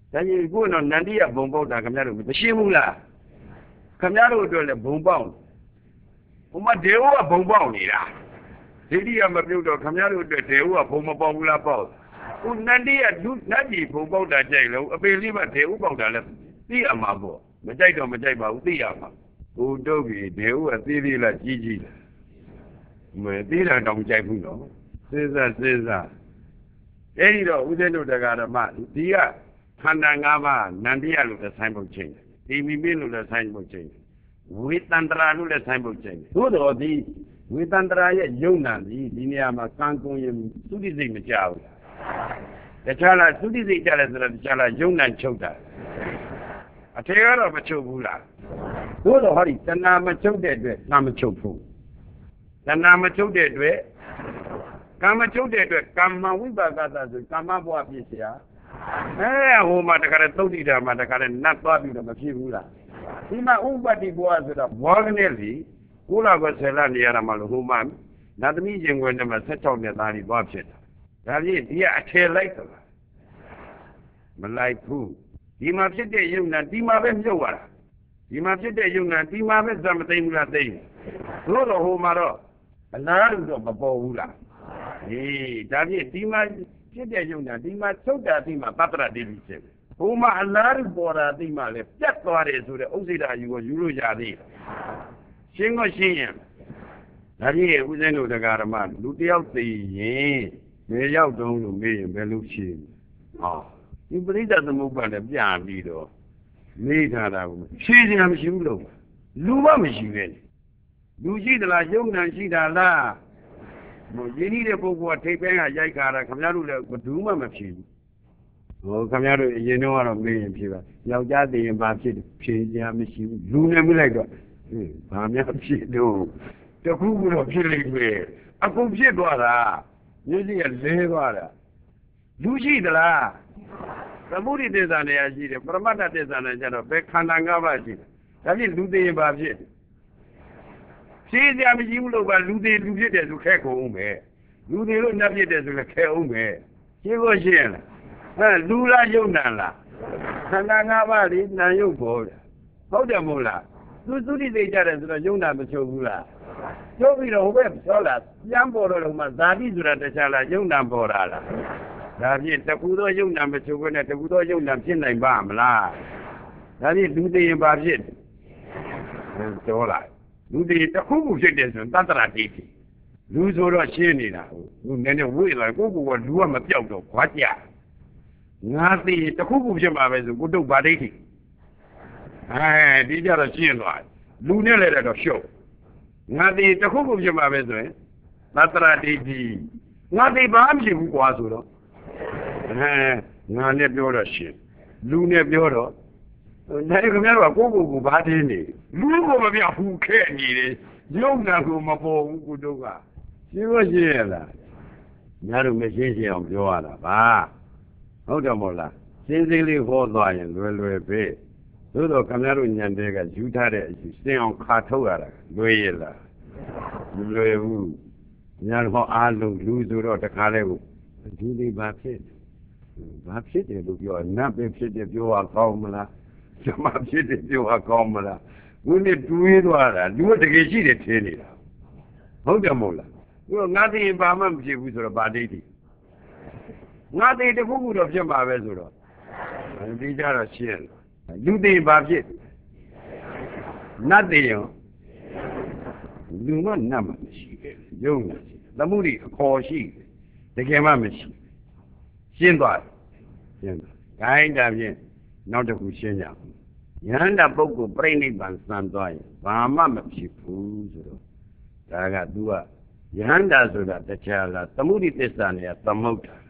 ဒါကြီးကိုတော့နန္ဒီကဘုံပေါက်တာခင်ဗျားတို့မရှင်းဘူးလားခင်ဗျားတို့အတွက်လည်းဘုံပေါက်ဟိုမှာဒေဝကဘုံပေါက်နေတာဒိဋ္ဌိကမပြုတ်တော့ခင်ဗျားတို့အတွက်ဒေဝကဘုံမပေါက်ဘူးလားပေါက်ဟိုနန္ဒီကနတ်ကြီးဘုံပေါက်တာကြိုက်လို့အပေလေးမှဒေဝပေါက်တာလည်းသိရမှာပေါ့မကြိုက်တော့မကြိုက်ပါဘူးသိရမှာဟိုတုတ်ကြီးဒေဝကသေးသေးလားကြီးကြီးလားမသေးတာတော့မကြိုက်ဘူးနော်စဉ်းစားအဲ့ဒီတော့ဦးဇင်းတို့တရားဓမ္မဒီကခန္ဓာ၅ပါးနန္ဒီယလို့လည်းဆိုင်ပုတ်ချင်းဒီမိမိလို့လည်းဆိုင်ပုတ်ချင်းဝေတန္တရာလို့လည်းဆိုင်ပုတ်ချင်းသို့တော်ဒီဝေတန္တရာရဲ့ယုံနာဒီနေရာမှာကံကုန်ရင်သုတိစိတ်မကြောက်ဘူးတခြားလားသုတိစိတ်ကြတယ်ဆိုတော့တခြားလားယုံနာချုပ်တာအထေကတော့မချုပ်ဘူးလားသို့တော်ဟောဒီတဏှာမချုပ်တဲ့အတွက်ကာမချုပ်ဖို့တဏှာမချုပ်တဲ့အတွက်ကာမချုပ်တဲ့အတွက်ကာမဝိပါကသဆိုကာမဘဝဖြစ်เสียဟိုမှာတခါတည်းသုတ်တိတာမှာတခါတည်းနတ်သွားပြီးတော့မဖြစ်ဘူးလားဒီမှာဥပတိဘဝဆိုတာဘဝကနေလေ9လက10လနေရတာမှလို့ဟိုမှာနတ်သမီးရင်ွယ်နဲ့မှ16နှစ်သားကြီးသွားဖြစ်တာဒါဖြင့်ဒီကအထယ်လိုက်သလားမလိုက်ဘူးဒီမှာဖြစ်တဲ့ယုံနာဒီမှာပဲမြုပ်ရတာဒီမှာဖြစ်တဲ့ယုံနာဒီမှာပဲဇမသိမ့်ဘူးလားသိမ့်လို့တော့ဟိုမှာတော့အလားတူတော့မပေါ်ဘူးလားဒါဖြင့်ဒီမှာဖြစ်တဲ့ယုံနာဒီမှာသုတ်တာဒီမှာပတ္တရတိပိစေဟိုမှာအလားတူပေါ်တာဒီမှာလည်းပြတ်သွားတယ်ဆိုတဲ့ဥစ္စေတာယူကိုယူလို့ရသေးတယ်ရှင်းကိုရှင်းရင်ဒါဖြင့်ဦးဇင်းတို့တရားဓမ္မလူတယောက်သိရင်ဘယ်ရောက်တုံးလို့မေးရင်ဘယ်လိုဖြေဟောဒီပရိသတ်သမုပ္ပါလည်းပြပြီးတော့မေးထားတာကိုဖြေစရာမရှိဘူးလို့လူမမရှိပဲလူရှိသလားယုံနာရှိတာလားရင်းနှီးတဲ့ပုဂ္ဂိုလ်ကထိပ်ပိုင်းကရိုက်ခါတာခင်ဗျားတို့လည်းဘယ်သူမှမဖြေဘူးဟိုခင်ဗျားတို့အရင်တော့ကတော့မေးရင်ဖြေပါယောက်ျားသိရင်ဘာဖြစ်ဖြေစရာမရှိဘူးလူနဲ့မလိုက်တော့ဘာများဖြစ်တော့တခုခုတော့ဖြစ်လိမ့်မယ်အကုန်ဖြစ်သွားတာမျက်စိကလဲသွားတာလူရှိသလားသမုဒိသစ္စာနေရာရှိတယ်ပရမတ္ထသစ္စာနဲ့ကျတော့ဘယ်ခန္ဓာ၅ပါးရှိတယ်ဒါဖြင့်လူသိရင်ဘာဖြစ်ဖြေစရာမရှိဘူးလို့ကလူသေးလူဖြစ်တယ်ဆိုခက်ကုန်ဦးမယ်လူသေးလို့နတ်ဖြစ်တယ်ဆိုလည်းခဲအောင်မယ်ရှင်းဖို့ရှင်းလားလူလားယုံနာလားခန္ဓာ၅ပါးလေးနာယုတ်ပေါ်တယ်ဟုတ်တယ်မို့လားသူသုတိသိကြတယ်ဆိုတော့ယုံနာမချုပ်ဘူးလားချုပ်ပြီးတော့ဟိုဘက်ပြောလာပြန်ပေါ်တော့မှဇာတိဆိုတာတခြားလားယုံနာပေါ်တာလားဒါဖြင့်တကူသောယုံနာမချုပ်ဘဲနဲ့တကူသောယုံနာဖြစ်နိုင်ပါမလားဒါဖြင့်လူသိရင်ဘာဖြစ်တော်လာလူတွေတခုခုဖြစ်တယ်ဆိုရင်တတ္တရာတိတိလူဆိုတော့ရှင်းနေတာဟိုနည်းနည်းဝိလာကိုကလူကမပြောက်တော့ခွာကြငါသိတခုခုဖြစ်မှာပဲဆိုကိုတုတ်ဗာဒိဋ္ဌိဒီကြတော့ရှင်းသွားလူနဲ့လည်းတော့ရှုပ်ငါသိတခုခုဖြစ်မှာပဲဆိုရင်တတ္တရာတိတိငါသိဘာမှမရှိဘူးကွာဆိုတော့ငါနဲ့ပြောတော့ရှင်းလူနဲ့ပြောတော့နိုင်ခင်ဗျားတို့ကကိုယ့်ကိုယ်ဘာတင်းနေလူကိုမပြဘူးခဲ့နေတယ်ရုပ်နာကိုမပေါ်ဘူးကိုတို့ကရှင်းလို့ရှင်းရလားညာတို့မရှင်းရှင်းအောင်ပြောရတာပါဟုတ်တယ်မို့လားရှင်းစင်းလေးဟောသွားရင်လွယ်ပဲသို့တော့ခင်ဗျားတို့ညံတဲ့ကယူထားတဲ့အယူရှင်းအောင်ခါထုတ်ရတာလွယ်ရလားမလွယ်ဘူးညာတို့ဟောအားလုံးလူဆိုတော့တခါလဲကိုဒီလေးဘာဖြစ်တယ်လို့ပြောနတ်ပဲဖြစ်တယ်ပြောရကောင်းမလားဓမ္မဖြစ်တယ်ပြောရကောင်းမလားဝိနည်းတွေးသွားတာလူကတကယ်ရှိတယ်ထင်နေတာဟုတ်တယ်မို့လားသူကငါသိရင်ဘာမှမဖြစ်ဘူးဆိုတော့ဗာဒိဋ္ဌိငါသိတခုခုတော့ဖြစ်မှာပဲဆိုတော့ဒီကြတော့ရှင်းလူသိဘာဖြစ်နတ်သိရင်လူမနတ်မှမရှိပဲယုံနာရှိသမုဒိအခေါ်ရှိတကယ်မှမရှိရှင်းသွားရှင်းခိုင်းတာဖြင့်နောက်တစ်ခုရှင်းကြအောင်ယန္တာပုဂ္ဂိုလ်ပြိဋိဘံစံသွားရင်ဘာမှမဖြစ်ဘူးဆိုတော့ဒါက तू ကယန္တာဆိုတာတခြားလားသမုဒိသစ္စာနဲ့သမုဒ္ဒါ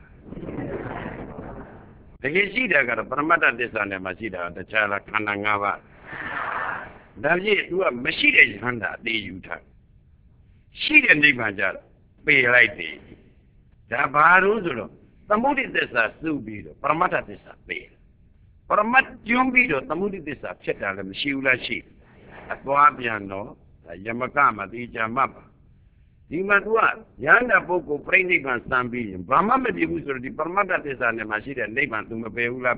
တကယ်ရှိတာကတော့ပရမတ္ထသစ္စာနဲ့မှရှိတာတခြားလားခန္ဓာ၅ပါးဒါဖြင့် तू ကမရှိတဲ့ယန္တာအသေးယူထားရှိတဲ့နိဗ္ဗာန်ကြတော့ပေလိုက်တယ်ဒါဘာလို့ဆိုတော့သမုဒိသစ္စာစုပြီးတော့ပရမတ္ထသစ္စာပေပရမတ်ကျွန်းပြီးတော့သမုဒိသစ္စာဖြစ်တာလည်းမရှိဘူးလားရှိအသွားပြန်တော့ယမကမတိကြမှာပါဒီမှာ तू ကယန္တာပုဂ္ဂိုလ်ပြိဋိဘံစံပြီးရင်ဘာမှမဖြစ်ဘူးဆိုတော့ဒီပရမတ္ထသစ္စာနဲ့မှရှိတဲ့နိဗ္ဗာန် तू မပယ်ဘူးလားပယ်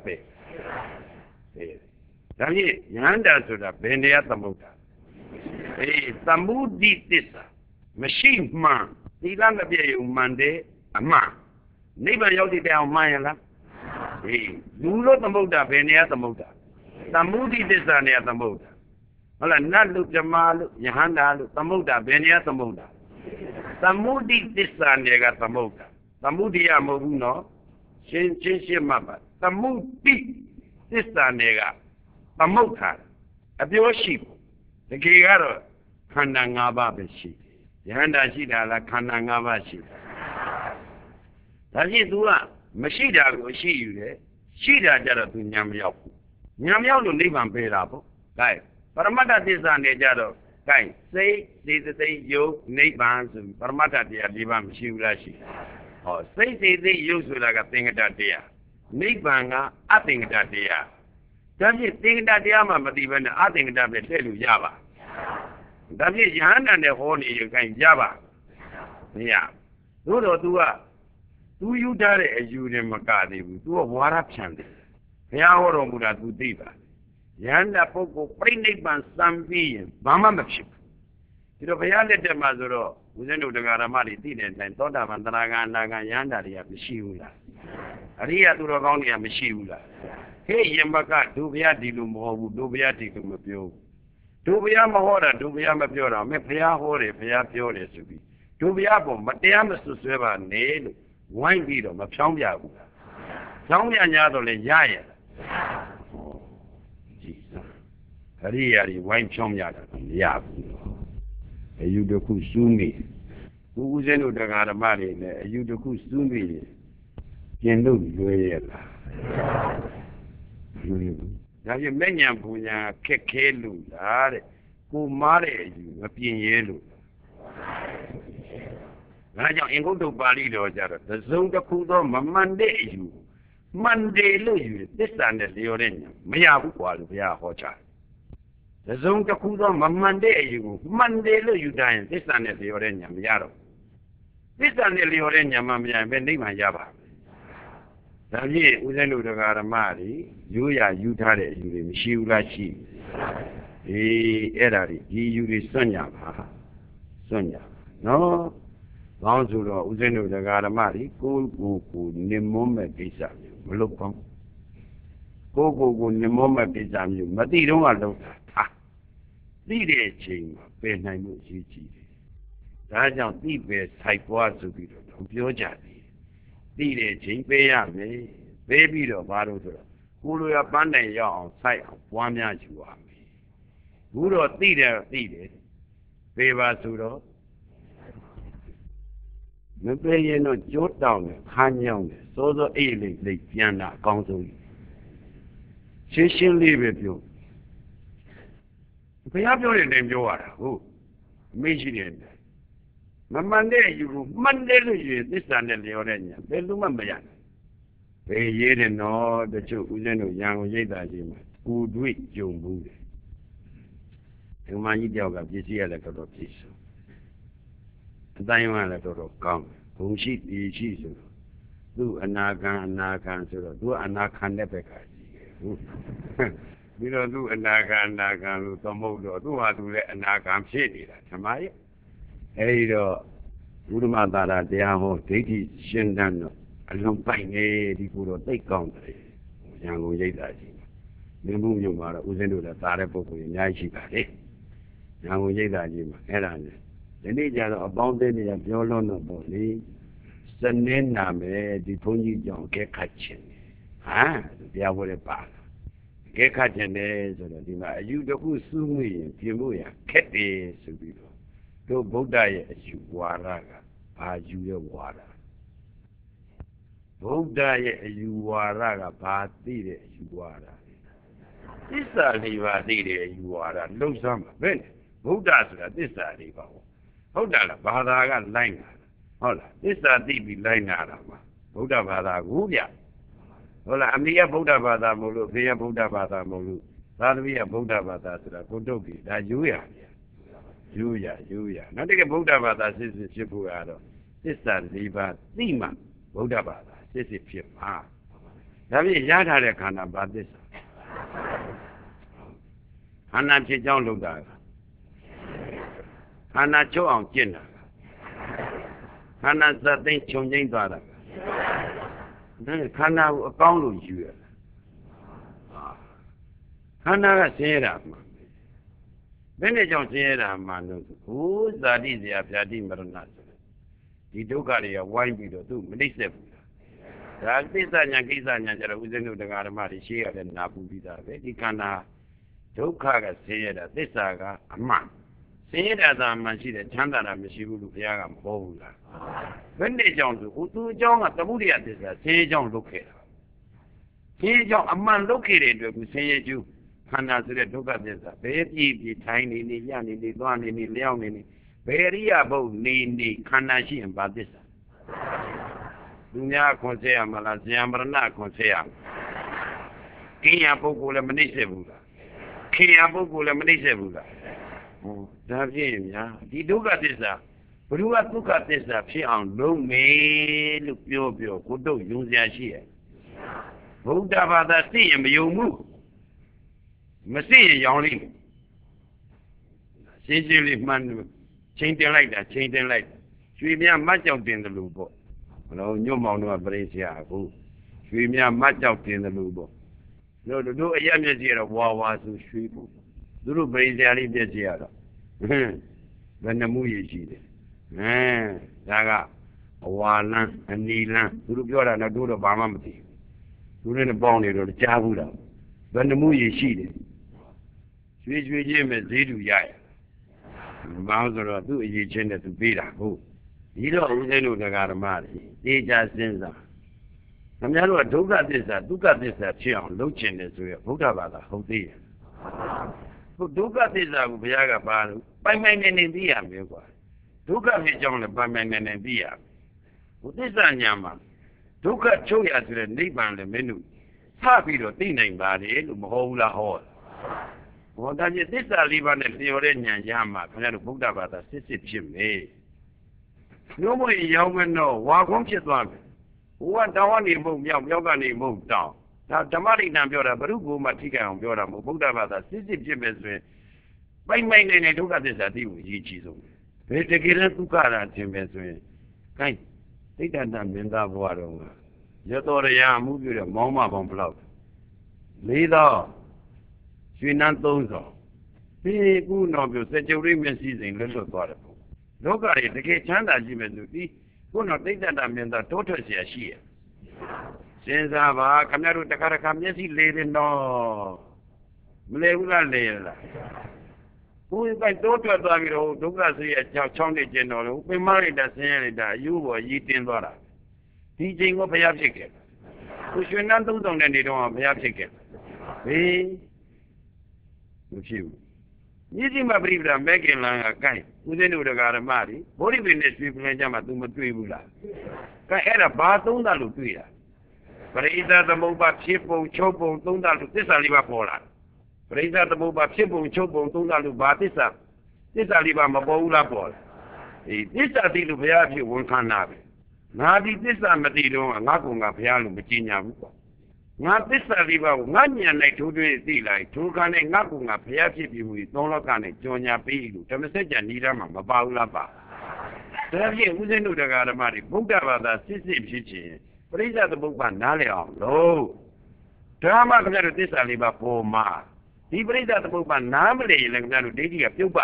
ဒါဖြင့်ယန္တာဆိုတာဘယ်နေရာသမုဒ္ဒသမုဒိသစ္စာမရှိမှန်သီလမပြည့်ရုံမှန်တယ်အမှန်နိဗ္ဗာန်ရောက်တဲ့အောင်မှန်ရလားလူလို့သမုဒ္ဒဘယ်နေရာသမုဒ္ဒသမုဒိသစ္စာနေရာသမုဒ္ဒဟုတ်လားနတ်လူပြမလို့ယဟန္တာလို့သမုဒ္ဒဘယ်နေရာသမုဒ္ဒသမုဒိသစ္စာနေကသမုဒ္ဒသမုဒိယမဟုတ်ဘူးနော်ရှင်းမှပါသမုဒိသစ္စာနေကသမုဒ္ဒအပြောရှိဘူးတကယ်ကတော့ခန္ဓာ၅ပါးပဲရှိတယ်ယဟန္တာရှိတာလားခန္ဓာ၅ပါးရှိတယ်ဒါဖြင့် तू ကမရှိတာကိုရှိယူတယ်ရှိတာကြတော့ तू ဉာဏ်မရောက်ဘူးဉာဏ်မရောက်လို့နိဗ္ဗာန်ပေးတာပေါ့ဒါပရမတ္ထသစ္စာနေကြတော့စိတ်စေတသိက်ယုတ်နိဗ္ဗာန်ဆိုပရမတ္ထတရား၄ပါးမရှိဘူးလားရှိဟောစိတ်စေတသိက်ယုတ်ဆိုတာကသင်္ကတတရားနိဗ္ဗာန်ကအသင်္ကတတရားဒါဖြင့်သင်္ကတတရားမှမသိဘဲနဲ့အသင်္ကတပဲထည့်လို့ရပါဒါဖြင့်ယဟန္တာနဲ့ဟောနေရင်ခိုင်းရပါမရသို့တော့ तू ကသူယူထားတဲ့အယူနဲ့မကသေးဘူး तू ကဝါရဖြန့်တယ်ဘုရားဟောတော်မူတာ तू သိပါယန္တာပုဂ္ဂိုလ်ပြိဋိဘံစံပြီးရင်ဘာမှမဖြစ်ဘူးဒီတော့ဘုရားလက်ထက်မှာဆိုတော့ဦးဇင်းတို့တရားဓမ္မတွေသိတဲ့အတိုင်းသောတာပန်သရဂံအနာဂံယန္တာတွေကမရှိဘူးလားအရိယသူတော်ကောင်းတွေကမရှိဘူးလားဟေ့ယမကဒုဘုရားဒီလိုမဟုတ်ဘူးဒုဘုရားဒီလိုမပြောဘူးဒုဘုရားမဟောတာဒုဘုရားမပြောတာမင်းဘုရားဟောတယ်ဘုရားပြောတယ်ဆိုပြီးဒုဘုရားပေါ်မတရားမဆွဆွဲပါနဲ့လို့ဝိုင်းပြီးတော့မဖြောင်းပြဘူးဖြောင်းပြညာတော့လေရရကြည်စအရိယာတွေဝိုင်းဖြောင်းပြတာမရဘူးအယူတစ်ခုစူးမိဦးဇင်းတို့တရားဓမ္မတွေလည်းအယူတစ်ခုစူးမိပြင်လို့လွယ်ရလားလွယ်ဘူးဒါပြင်မဲ့ညာပူညာခက်ခဲလို့လားတဲ့ကိုမားတဲ့အယူမပြင်ရဲလို့ဒါကြောင့်အင်္ဂုတ္တပါဠိတော်ကြတော့သစုံတစ်ခုသောမမှန်တဲ့အယူမှန်တယ်လို့ယူသစ္စာနဲ့လျော်တဲ့ညာမရဘူးကွာလို့ဘုရားဟောချတယ်သစုံတစ်ခုသောမမှန်တဲ့အယူကိုမှန်တယ်လို့ယူတိုင်းသစ္စာနဲ့လျော်တဲ့ညာမရတော့သစ္စာနဲ့လျော်တဲ့ညာမှမရရင်ဘယ်နိဗ္ဗာန်ရပါ့ဒါဖြင့်ဦးဇင်းတို့တရားဓမ္မတွေရိုးရာယူထားတဲ့အယူတွေမရှိဘူးလားရှိအဲ့ဒါတွေဒီယူတွေစွန့်ကြပါစွန့်ကြနော်ကောင်းဆိုတော့ဦးဇင်းတို့တရားဓမ္မတွေကိုနင်မွန်းမဲ့ကိစ္စမလုပ်ကောင်းကိုနင်မွန်းမဲ့ကိစ္စမျိုးမသိတော့ကလုံးတာသိတဲ့အချိန်မှာပယ်နိုင်မှုအရေးကြီးတယ်ဒါကြောင့်သိပဲစိုက်ပွားဆိုပြီးတော့ပြောကြတယ်သိတဲ့အချိန်ပေးရမယ်ပေးပြီးတော့ဘာလို့ဆိုတော့ကိုလိုရပန်းတိုင်ရောက်အောင်စိုက်အောင်ပွားများယူရမယ်ဘူးတော့သိတယ်ပေးပါဆိုတော့မပေးရင်တော့ကြိုးတောင်းတယ်ခါညောင်းတယ်စောစောအိတ်လေးပြန်တာအကောင်းဆုံးရှင်းလေးပဲပြောဘုရားပြောတဲ့အတိုင်းပြောရတာဟုတ်မေ့ရှိတယ်မမှန်တဲ့ယူမှန်တယ်လို့ယူသစ္စာနဲ့လျော်တဲ့ညာဘယ်လိုမှမရဘူးဘယ်ရေးတယ်နော်တချို့ဦးဇင်းတို့ရန်ကုန်ရိပ်သာကြီးမှာကိုတွေ့ကြုံဘူးတယ်ဒီမှာကြီးတယောက်ကပစ္စည်းရလည်းတော်တော်ပြည့်စုံအတိုင်းကလည်းတော်တော်ကောင်းဘုံရှိတည်ရှိဆိုတော့သူ့အနာခံဆိုတော့သူကအနာခံတဲ့ဘက်ကရှိတယ်ဟုတ်ပြီးတော့သူ့အနာခံလို့သမုတ်တော့သူ့ဟာသူလည်းအနာခံဖြစ်နေတာဓမ္မရဲ့အဲဒီတော့ဘုဒ္ဓမသာရတရားဟောဒိဋ္ဌိရှင်းတတ်တော့အလုံးပိုက်နေဒီကိုတော့သိကောင်းတယ်ရန်ကုန်ရိပ်သာကြီးမင်းဘူးမြို့မှာတော့ဦးဇင်းတို့လည်းသာတဲ့ပုဂ္ဂိုလ်ကြီးအများကြီးရှိပါလေရန်ကုန်ရိပ်သာကြီးမှာအဲ့ဒါနဲ့ဒီနေ့ကျတော့အပေါင်းအသင်းတွေကပြောလို့တော့ပေါ့လေစနေနာမယ်ဒီဘုန်းကြီးကြောင့်ကဲခတ်ခြင်းဟာတရားဟောတဲ့ပါကဲခတ်ခြင်းတယ်ဆိုတော့ဒီမှာအယူတစ်ခုစူးမိရင်ပြင်ဖို့ရခက်တယ်ဆိုပြီးတော့တို့ဗုဒ္ဓရဲ့အယူဝါဒကဘာယူရဲ့ဝါဒဗုဒ္ဓရဲ့အယူဝါဒကဘာသိတဲ့အယူဝါဒသစ္စာလေးပါးသိတဲ့အယူဝါဒလုံးစမ်းပါဘယ်နဲ့ဗုဒ္ဓဆိုတာသစ္စာလေးပါဟုတ်တယ်လားဘာသာကလိုက်တာဟုတ်လားသစ္စာသိပြီးလိုက်နာတာပါဗုဒ္ဓဘာသာကိုဗျဟုတ်လားအမေကဗုဒ္ဓဘာသာမလို့ဖေကဗုဒ္ဓဘာသာမလို့သာသမီကဗုဒ္ဓဘာသာဆိုတာကိုတုတ်ကြီးဒါယူရနောက်တကယ်ဗုဒ္ဓဘာသာစစ်ဖြစ်ဖို့ကတော့သစ္စာ၄ပါးသိမှဗုဒ္ဓဘာသာစစ်ဖြစ်မှာဒါဖြင့်ရထားတဲ့ခန္ဓာဘာသစ္စာခန္ဓာဖြစ်ကြောင်းလုပ်တာခန္ဓာချုပ်အောင်ကျင့်တာခန္ဓာသတ်သိမ်းခြုံငိမ့်သွားတာဒါခန္ဓာကိုအကောင်းလို့ယူရခန္ဓာကဆင်းရဲတာမှာဘယ်နဲ့ကြောင့်ဆင်းရဲတာမှာလို့ဘုဇာတိဇာဗျာတိမရဏဆိုဒီဒုက္ခတွေကဝိုင်းပြီးတော့သူမနှိမ့်ဆက်ဘူးဒါသစ္စာညာကိစ္စညာကျတော့ဥစဉ်တို့တရားဓမ္မတွေရှေ့ရတယ်နာပူပြီးသားပဲဒီခန္ဓာဒုက္ခကဆင်းရဲတာသစ္စာကအမှန်ဆင်းရဲတာသာမှန်ရှိတယ်ချမ်းသာတာမရှိဘူးလို့ဘုရားကမဟောဘူးလားဘယ်နဲ့ကြောင့်ဆိုသူအကြောင်းကသမုဒိယသစ္စာဆင်းရဲကြောင့်လုပ်ခဲ့တာဆင်းရဲကြောင့်အမှန်လုပ်ခဲ့တဲ့အတွက်သူဆင်းရဲကျူးခန္ဓာဆိုတဲ့ဒုက္ခသစ္စာဘယ်ပြည့်ပြည့်ထိုင်နေနေရနေနေသွားနေနေလျောင်းနေနေဘယ်ရိယဘုတ်နေနေခန္ဓာရှိရင်ဘာသစ္စာလူများခွန်ဆဲရမလားဇယံမရဏခွန်ဆဲရကိညာပုဂ္ဂိုလ်လည်းမနှိမ့်ဆက်ဘူးလားခေယပုဂ္ဂိုလ်လည်းမနှိမ့်ဆက်ဘူးလားဟောဒါဖြင့်များဒီဒုက္ခသစ္စာဘုရားဒုက္ခသစ္စာဖြစ်အောင်လုပ်မယ်လို့ပြောကိုတို့ယုံစရာရှိရဲ့ဗုဒ္ဓဘာသာသိရင်မယုံဘူးမသိရင်ရောင်လိမ့်ရှင်းရှင်းလေးမှန်ချိန်တင်လိုက်တာချိန်တင်လိုက်ရွှေမြမတ်ကြောက်တင်တယ်လို့ပေါ့ဘလို့ညွတ်မောင်တို့ကပြိဿရာဘူးရွှေမြမတ်ကြောက်တင်တယ်လို့ပေါ့တို့အရက်မျက်စိကတော့ဝါဝါဆိုရွှေဘူးသူတို့ပြိဿရာလေးမျက်စိကတော့ဘယ်နှမှုရရှိတယ်ဒါကအဝါလန်းအနီလန်းသူတို့ပြောတာတော့တို့တော့ဘာမှမသိဘူးသူတို့နဲ့ပေါင်းနေတော့ကြားဘူးလားဘယ်နှမှုရရှိတယ်ရွှေချင်းမဲ့ဈေးတူရရဘာလို့ဆိုတော့သူ့အရေးချင်းနဲ့သူပေးတာဟုတ်ဒီတော့ဦးဇင်းတို့တရားဓမ္မတွေတေချာစဉ်းစားခင်ဗျားတို့ကဒုက္ခသစ္စာဒုက္ခသစ္စာဖြစ်အောင်လုပ်ချင်တယ်ဆိုရဗုဒ္ဓဘာသာဟုတ်သေးရဲ့ဟုတ်ဒုက္ခသစ္စာကိုဘုရားကပါလို့ပိုင်ပိုင်နေနေသိရမယ်ကွာဒုက္ခဖြစ်ကြောင်းလည်းပိုင်ပိုင်နေနေသိရမယ်ဟိုသစ္စာညာမှာဒုက္ခချုပ်ရဆိုတဲ့နိဗ္ဗာန်လည်းမင်းတို့စပြီးတော့သိနိုင်ပါတယ်လို့မဟုတ်ဘူးလားဟောဘောဒါကြီးသစ္စာလေးပါးနဲ့လျော်တဲ့ဉာဏ်ရမှာခင်ဗျားတို့ဗုဒ္ဓဘာသာစစ်စစ်ဖြစ်မယ်။မျိုးမွေရောက်မယ်တော့ဝါကုန်းဖြစ်သွားမယ်။ဟိုကတောင်းကနေမဟုတ်မြောက်ကနေမဟုတ်တောင်းဒါဓမ္မရိဋ္ဌံပြောတာဘုရုကိုမှထိခိုက်အောင်ပြောတာမဟုတ်ဗုဒ္ဓဘာသာစစ်စစ်ဖြစ်မယ်ဆိုရင်ပိုင်ပိုင်နေဒုက္ခသစ္စာသိဖို့အရေးကြီးဆုံး။ဘယ်တကယ်လဲဒုက္ခတာသင်ပဲဆိုရင်ကိုင်းသိတ္တတမင်းသားဘဝတော်ကရတော်ရအမှုပြုတဲ့မောင်းမပေါင်းဘလောက်၄သောရွှေနန်း30ဒီကုတော်ပြုစကြဝဠာမျက်စိစဉ်လွတ်လွတ်သွားတယ်ပေါ့လောကရဲ့တကယ်ချမ်းသာရှိမယ်ဆိုဒီခုတော်သိတ္တတမင်းသားတိုးထွက်เสียရှိရဲ့စဉ်းစားပါခင်ဗျားတို့တခါတခါမျက်စိလေးတယ်တော့မလဲဘူးလားလဲလားဘုရားတိုးထွက်သွားပြီးတော့ဒုက္ခဆွေရဲ့6နှစ်ကျင်တော်လို့ပင်မလိုက်တာဆင်းရဲလိုက်တာအယူပေါ်ရည်တင်သွားတာဒီချိန်ကိုဘုရားဖြစ်ခဲ့ကိုရွှေနန်း30နဲ့နေတော့ဘုရားဖြစ်ခဲ့ဟေးမဖြစ်ဘူးမြစ်ကြီးမပရိပဒမဲခင်လန်းကကိုင်းဦးဇင်းတို့တရားဓမ္မတွေဗောဓိပင်နဲ့ရွှေပလင်ကြမှာ तू မတွေ့ဘူးလားကိုင်းအဲ့ဒါဘာသုံးတာလို့တွေ့တာပရိသသမုပ္ပါဖြစ်ပုံချုပ်ပုံသုံးတာလို့သစ္စာလေးပါပေါ်လာပရိသသမုပ္ပါဖြစ်ပုံချုပ်ပုံသုံးတာလို့ဘာသစ္စာလေးပါမပေါ်ဘူးလားပေါ်လာအေးသစ္စာသိလို့ဘုရားဖြစ်ဝန်ခံတာပဲငါဒီသစ္စာမသိတော့ငါကောင်ကဘုရားလို့မကြည်ညာဘူးပေါ့ငါသစ္စာလေးပါးကိုငါဉာဏ်နဲ့ထိုးထွင်းသိလိုက်ထိုးခါနဲ့ငါကောင်ကဘုရားဖြစ်ပြီးမှုသုံးလောကနဲ့ကြော်ညာပေးလို့ဓမ္မစကြာဏီရမှာမပါဘူးလားပါဒါဖြင့်ဦးဇင်းတို့တရားဓမ္မတွေဗုဒ္ဓဘာသာစစ်စစ်ဖြစ်ခြင်းပရိစ္ဆေသမုပ္ပါနားလည်အောင်လို့ဓမ္မခင်ဗျားတို့သစ္စာလေးပါးပေါ်မှာဒီပရိစ္ဆေသမုပ္ပါနားမလည်ရင်လည်းခင်ဗျားတို့ဒိဋ္ဌိကပြုတ်ပါ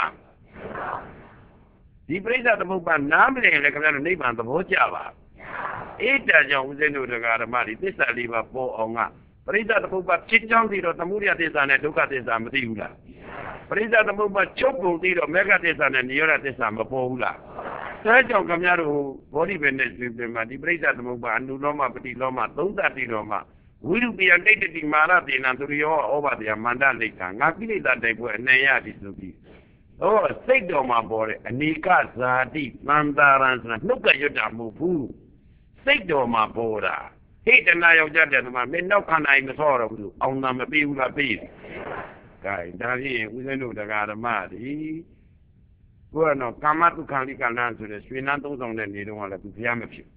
ဒီပရိစ္ဆေသမုပ္ပါနားမလည်ရင်လည်းခင်ဗျားတို့နိဗ္ဗာန်သဘောကျပါအေးတာကြောင့်ဦးဇင်းတို့တရားဓမ္မတွေသစ္စာလေးပါးပေါ်အောင်ကပရိစ္ဆေသမုပ္ပါဖြစ်ကြောင်းသိတော့သမုဒယသစ္စာနဲ့ဒုက္ခသစ္စာမသိဘူးလားပရိစ္ဆေသမုပ္ပါချုပ်ပုံသိတော့မေဃသစ္စာနဲ့နိရောဓသစ္စာမပေါ်ဘူးလားဒါကြောင့်ခင်ဗျားတို့ဘောဓိပင်နဲ့ဒီပြင်မှာဒီပရိစ္ဆေသမုပ္ပါအနုလောမပฏิလောမသုံးသတိတော်မှာဝိရုပိယတိတ်တိမာရတေနံသူရိယောဩဘာတယမန္တလိကငါကိလေသာတိုက်ပွဲအနေရသည်ဆိုပြီးဟောစိတ်တော်မှာပေါ်တဲ့အနိကဇာတိမန္တာရံဆိုတာနှုတ်ကရွတ်တာမဟုတ်ဘူးစိတ်တော်မှာပေါ်တာဟိတနာယောက်ျားတဲ့မှာမင်းနောက်ခန္ဓာကြီးမဆော့တော့ဘူးအောင်သာမပေးဘူးလားပေးတယ်။ကဲဒါဖြင့်ဦးဇင်းတို့တရားဓမ္မတွေကိုယ်ကတော့ကာမတုခံလိကလန်းဆိုတဲ့ရွှေနန်း30နဲ့နေတော့လည်းသူဘုရားမဖြစ်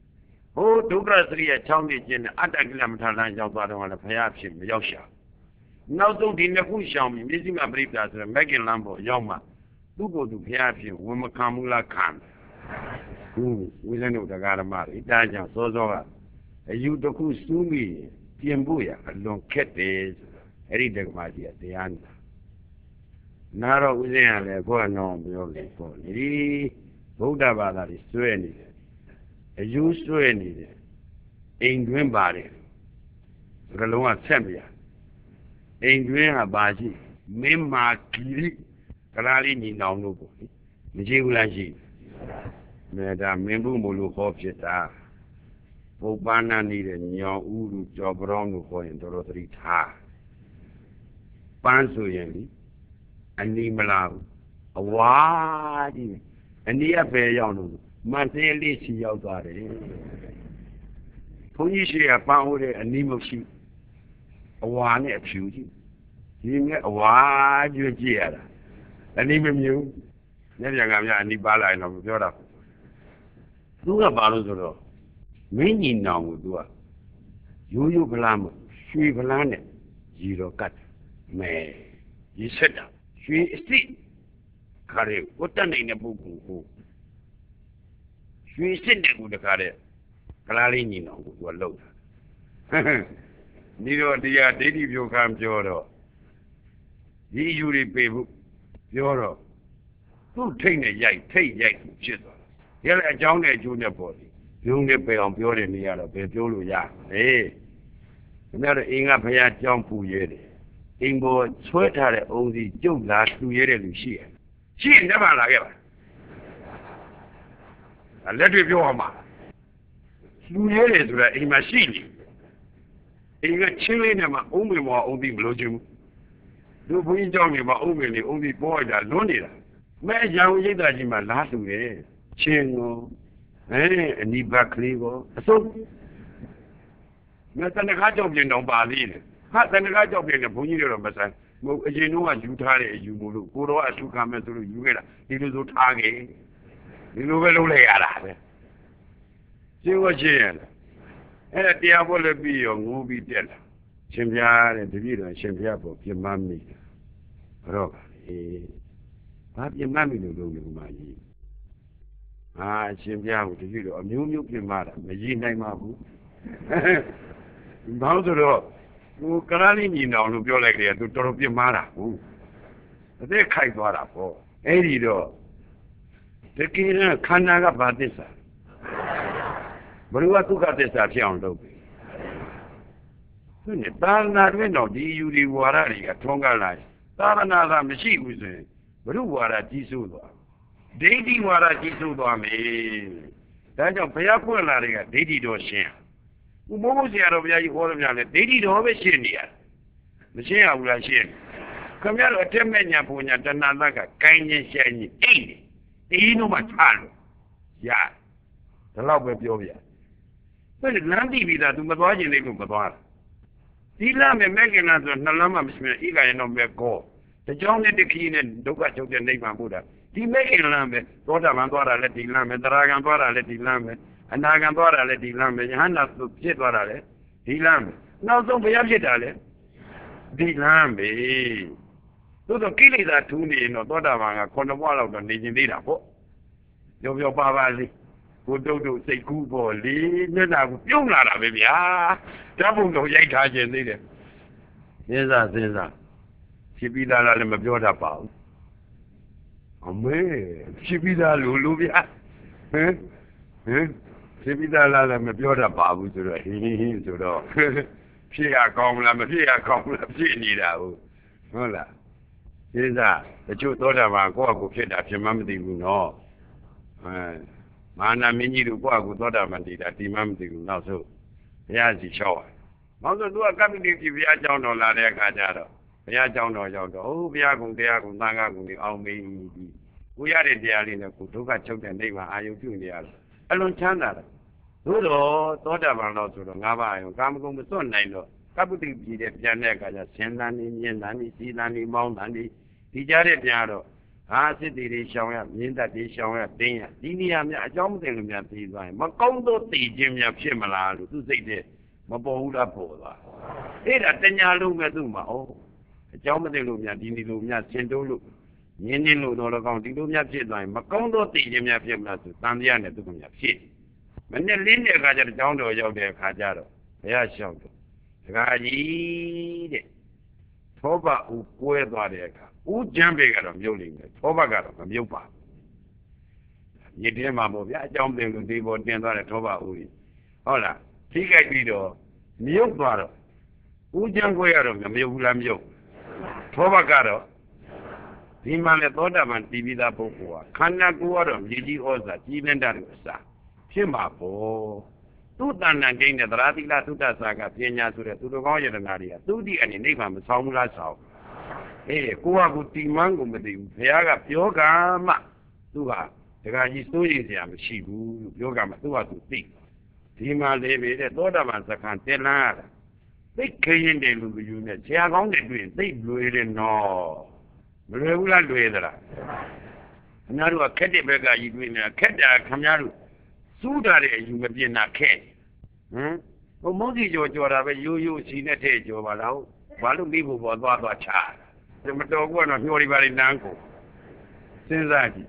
ဟိုဒုက္ခစရိယချောင်းနေခြင်းနဲ့အတ္တကိလမထာလမ်းရောက်သွားတော့လည်းဘုရားဖြစ်မရောက်ရှာနောက်ဆုံးဒီနှစ်ခုရှောင်ပြီးမျက်စိမှပြိပ္ပာဆိုတဲ့မက်ကင်လမ်းပေါ်ရောက်မှသူ့ကိုယ်သူဘုရားဖြစ်ဝင်မခံဘူးလားခံဝိဇ္ဇနုတရားဓမ္မတွေဒါကြောင့်စောစောကအယူတစ်ခုစူးပြီးပြင်ဖို့ရအလွန်ခက်တယ်အဲ့ဒီဓမ္မကြီးကတရားနာတော့ဥစဉ်ရလဲကိုယ်ကတော့ပြောလေပေါ့ဒီဗုဒ္ဓဘာသာတွေစွဲနေတယ်အယူစွဲနေတယ်အိမ်တွင်းပါတယ်ကလုံးကဆက်မရအိမ်တွင်းကပါရှိမင်းမာဂီရိကလာလေးညီနောင်တို့ပေါ့လေမကြည့်ဘူးလားရှိမေတ္တာမင်းဘူးမလို့ဟောဖြစ်တာပုပ္ပန္နနေတဲ့ညောင်ဥလူကြော်ပရောင်းလို့ခေါ်ရင်တော်တော်သတိထားပန်းဆိုရင်လေအနီးမလားဘူးအဝါကြီးအနီးအပဲရောက်လို့မန်သေးလေးစီရောက်သွားတယ်ဘုန်းကြီးရှိကပန်းဟိုတဲ့အနီးမရှိအဝါနဲ့အဖြူကြီးဒီငယ်အဝါကျွတ်ကြည့်ရတာအနီးမမြူမျက်ပြန်ကများအနီးပါလာရင်တော့မပြောတာသူကဘာလို့ဆိုတော့မင်းညီနောင်ကိုသူကရိုးရိုးဗလားမရွှေဗလားနဲ့ရီတော့ကတ်မဲရီဆက်တာရွှေအစ်စ်ခါရဲကိုတက်နေတဲ့ပုဂ္ဂိုလ်ကိုရွှေစစ်တဲ့ကူတခါတဲ့ကလားလေးညီနောင်ကိုသူကလှုပ်တာဒီတော့တရားဒိဋ္ဌိပြောခံပြောတော့ဒီယူတွေပေဖို့ပြောတော့သူ့ထိတ်နဲ့ရိုက်ထိတ်ရိုက်ဖြစ်သွားတယ်ဒီလည်းအကြောင်းနဲ့အကျိုးနဲ့ပေါ်တယ်ပြုံးနဲ့ပေအောင်ပြောတဲ့နေရာတော့ဘယ်ပြောလို့ရလဲခင်ဗျားတို့အင်းကဘုရားကြောင်းပူရဲတယ်အင်းပေါ်ဆွဲထားတဲ့အုံစီကျုပ်လာလှူရဲတဲ့လူရှိရဲ့ရှိရင်လည်းမလာခဲ့ပါလက်တွေပြောအောင်ပါလှူရဲတယ်ဆိုတာအိမ်မှာရှိနေအင်းကချင်းလေးနဲ့မှအုံးမေမောအုံးပြီးမလို့ချင်ဘူးလူဘုန်းကြီးကြောင်းနေမှာအုံးမေလေးအုံးပြီးပေါ်ရတာလွန်းနေတာမဲရောင်ရိပ်သာကြီးမှာလားလှူတယ်ချင်းကိုအနိဗ္ဗာန်ကလေးကိုအစုံငါတဏှာကြောင့်ပြင်တော့ပါသေးတယ်ဟာတဏှာကြောင့်ပြင်တယ်ဘုန်းကြီးတွေတော့မဆန်းမဟုတ်အရင်တော့ကယူထားတဲ့အယူမို့လို့ကိုတော့အထုခံမဲ့ဆိုလို့ယူခဲ့တာဒီလိုဆိုထားခဲ့ဒီလိုပဲလုပ်လိုက်ရတာပဲရှင်းဝချင်းရလားအဲ့ဒါတရားဖို့လည်းပြီးရောငိုးပြီးတက်လာရှင်ပြားတဲ့တပည့်တော်ရှင်ပြားပေါ်ပြမမိတယ်ဘရောပါလေဘာပြမမိလို့လုပ်လို့မှကြီးရှင်ပြားကိုတပည့်တော်အမျိုးမျိုးပြင်မာတာမရည်နိုင်ပါဘူးဘာလို့ဆိုတော့ဟိုကလားလေးညီနောင်လို့ပြောလိုက်တယ်သူတော်တော်ပြင်မာတာဟုတ်အသက်ခိုက်သွားတာပေါ့အဲ့ဒီတော့တကယ်တော့ခန္ဓာကဘာသစ္စာဘယ်လိုကဒုက္ခသစ္စာဖြစ်အောင်လုပ်ပြီသူနဲ့သာသနာတွင်တော့ဒီယူဒီဝါဒတွေကထွန်းကားလာသာသနာကမရှိဘူးဆိုရင်ဘုရုဝါဒကြီးစိုးသွားဒိဋ္ဌိဝါဒကြီးစိုးသွားမယ်ဒါကြောင့်ဘုရားဖွင့်လာတွေကဒိဋ္ဌိတော်ရှင်းဥပ္ပိုလ်ဆရာတော်ဘုရားကြီးဟောတယ်များလဲဒိဋ္ဌိတော်ပဲရှင်းနေရမရှင်းရဘူးလားရှင်းခင်ဗျားတို့အထက်မဲ့ညာပူညာတဏှာသက်ကကိုင်းချင်းရှင်းချင်းအိတ်နေဒီនោះမှချလို့ရဒါတော့ပဲပြောပြဘယ်လမ်းတိပြီးသား तू မသွားခြင်းလေးကိုမသွားတာဒီလမ်းမဲ့ကင်နာဆိုနှလုံးမှမရှိနဲ့ဤကရင်တော့မဲ့ကောတကြောင်းနဲ့တခီးနဲ့ဒုက္ခချုပ်တဲ့နိဗ္ဗာန်ဘုရားဒီမဲ့ကင်လမ်းပဲသောတာပန်သွားတာလည်းဒီလမ်းပဲသရဂံသွားတာလည်းဒီလမ်းပဲအနာဂံသွားတာလည်းဒီလမ်းပဲယဟန္တာဖြစ်သွားတာလည်းဒီလမ်းပဲနောက်ဆုံးဘုရားဖြစ်တာလည်းဒီလမ်းပဲသို့သောကိလေသာထူးနေရင်တော့သောတာပန်က9ဘဝလောက်တော့နေကျင်သေးတာပေါ့ပြောပြောပါပါလေးကိုတုတ်တုတ်စိတ်ကူးပေါ်လေမျက်နှာကိုပြုံးလာတာပဲဗျာဓာတ်ပုံတော့ရိုက်ထားခြင်းသေးတယ်စဉ်းစားဖြစ်ပြီးသားလားလည်းမပြောတတ်ပါဘူးအမေဖြစ်ပြီးသားလို့ဗျာဟမ်ဖြစ်ပြီးသားလားလည်းမပြောတတ်ပါဘူးဆိုတော့ဟင်းဆိုတော့ဖြစ်ရကောင်းလားမဖြစ်ရကောင်းလားဖြစ်နေတာဟုတ်လားစဉ်းစားတချို့သောတာပန်ကိုယ့်အကူဖြစ်တာဖြစ်မှမသိဘူးနော်မာနမင်းကြီးတို့ကိုယ့်အကူသောတာပန်တည်တာဒီမှမသိဘူးနောက်ဆုံးဘုရားစီလျှောက်နောက်ဆုံးသူကကပ္ပိတိဘုရားကျောင်းတော်လာတဲ့အခါကျတော့ဘုရားကျောင်းတော်ရောက်တော့ဘုရားကုံတရားကုံသံဃာကုံတွေအောင်မေးပြီးကိုရတဲ့တရားလေးနဲ့ကိုဒုက္ခချုပ်တဲ့နိဗ္ဗာန်အာယုပြုနေရတော့အလွန်ချမ်းသာတယ်သို့တော့သောတာပန်တော့ဆိုတော့၅ပါးအာယုကာမဂုဏ်မစွန့်နိုင်တော့ကပ္ပိတိပြည်တဲ့ပြန်တဲ့အခါကျဆင်းတန်နေမြင်တန်နေစီတန်နေမောင်းတန်နေဒီကြားတဲ့ပြန်တော့စစ်တီတွေရှောင်ရမြင်းသက်တွေရှောင်ရတင်းရဒီနေရာများအကြောင်းမသိလို့များပြီးသွားရင်မကောင်းသောတည်ခြင်းများဖြစ်မလားလို့သူစိတ်ထဲမပေါ်ဘူးလားပေါ်သွားအဲ့ဒါတညာလုံးပဲသူ့မှာအကြောင်းမသိလို့များဒီလိုများဆင်တိုးလို့ညင်းနေလို့တော့ကောင်းဒီလိုများဖြစ်သွားရင်မကောင်းသောတည်ခြင်းများဖြစ်မလားဆိုတန်တရားနဲ့သူကများဖြစ်မနေ့လင်းတဲ့အခါကျတော့ကျောင်းတော်ရောက်တဲ့အခါကျတော့ဘုရားရှောက်တော့ဒကာကြီးတဲ့သောဘဥကွဲသွားတဲ့အခါဥကျမ်းပေကတော့မြုပ်လိမ့်မယ်သောဘကတော့မမြုပ်ပါဘူးရည်တဲမှာပေါ့ဗျာအကြောင်းသိလို့ဒီပေါ်တင်သွားတဲ့သောဘဥကြီးဟုတ်လားထိခိုက်ပြီးတော့မြုပ်သွားတော့ဥကျမ်းကွဲရတော့မမြုပ်ဘူးလားမြုပ်သောဘကတော့ဒီမှာလေသောတာပန်တည်ပြီးသားပုဂ္ဂိုလ်ဟာခန္ဓာကိုယ်ကတော့မြေကြီးဩဇာကြီးလင်းတတ်လို့အစားဖြစ်မှာပေါ့သူ့တဏ္ဍကိန်းနဲ့သရတိလသုတ္တစာကပညာဆိုတဲ့သူတော်ကောင်းယတနာတွေကသူတိအနေနိဗ္ဗာန်မဆောင်ဘူးလားဆောင်ကိုကကိုတီမန်းကိုမသိဘူးဘုရားကပြောကမှသူကဒကာကြီးစိုးရိမ်စရာမရှိဘူးလို့ပြောကမှသူကသူသိဒီမှာလေပဲတဲ့သောတာပန်စခန်းတင်လန်းရတာသိခရင်တယ်လူယူနဲ့ဆရာကောင်းတွေတွေ့ရင်သိလွယ်တယ်နော်မလွယ်ဘူးလားလွယ်သလားခင်ဗျားတို့ကခက်တဲ့ဘက်ကကြီးတွေ့နေတာခက်တာခင်ဗျားတို့စူးတာတဲ့အယူမပြင်းတာခက်ဟိုမုန်းစီကြော်တာပဲရိုးရိုးစီနဲ့ထဲကြော်ပါလားဘာလို့မိဖို့ပေါ်သွားချာမတော်ဘူးကတော့ညှော်ရီပါလိနန်းကိုစဉ်းစားကြည့်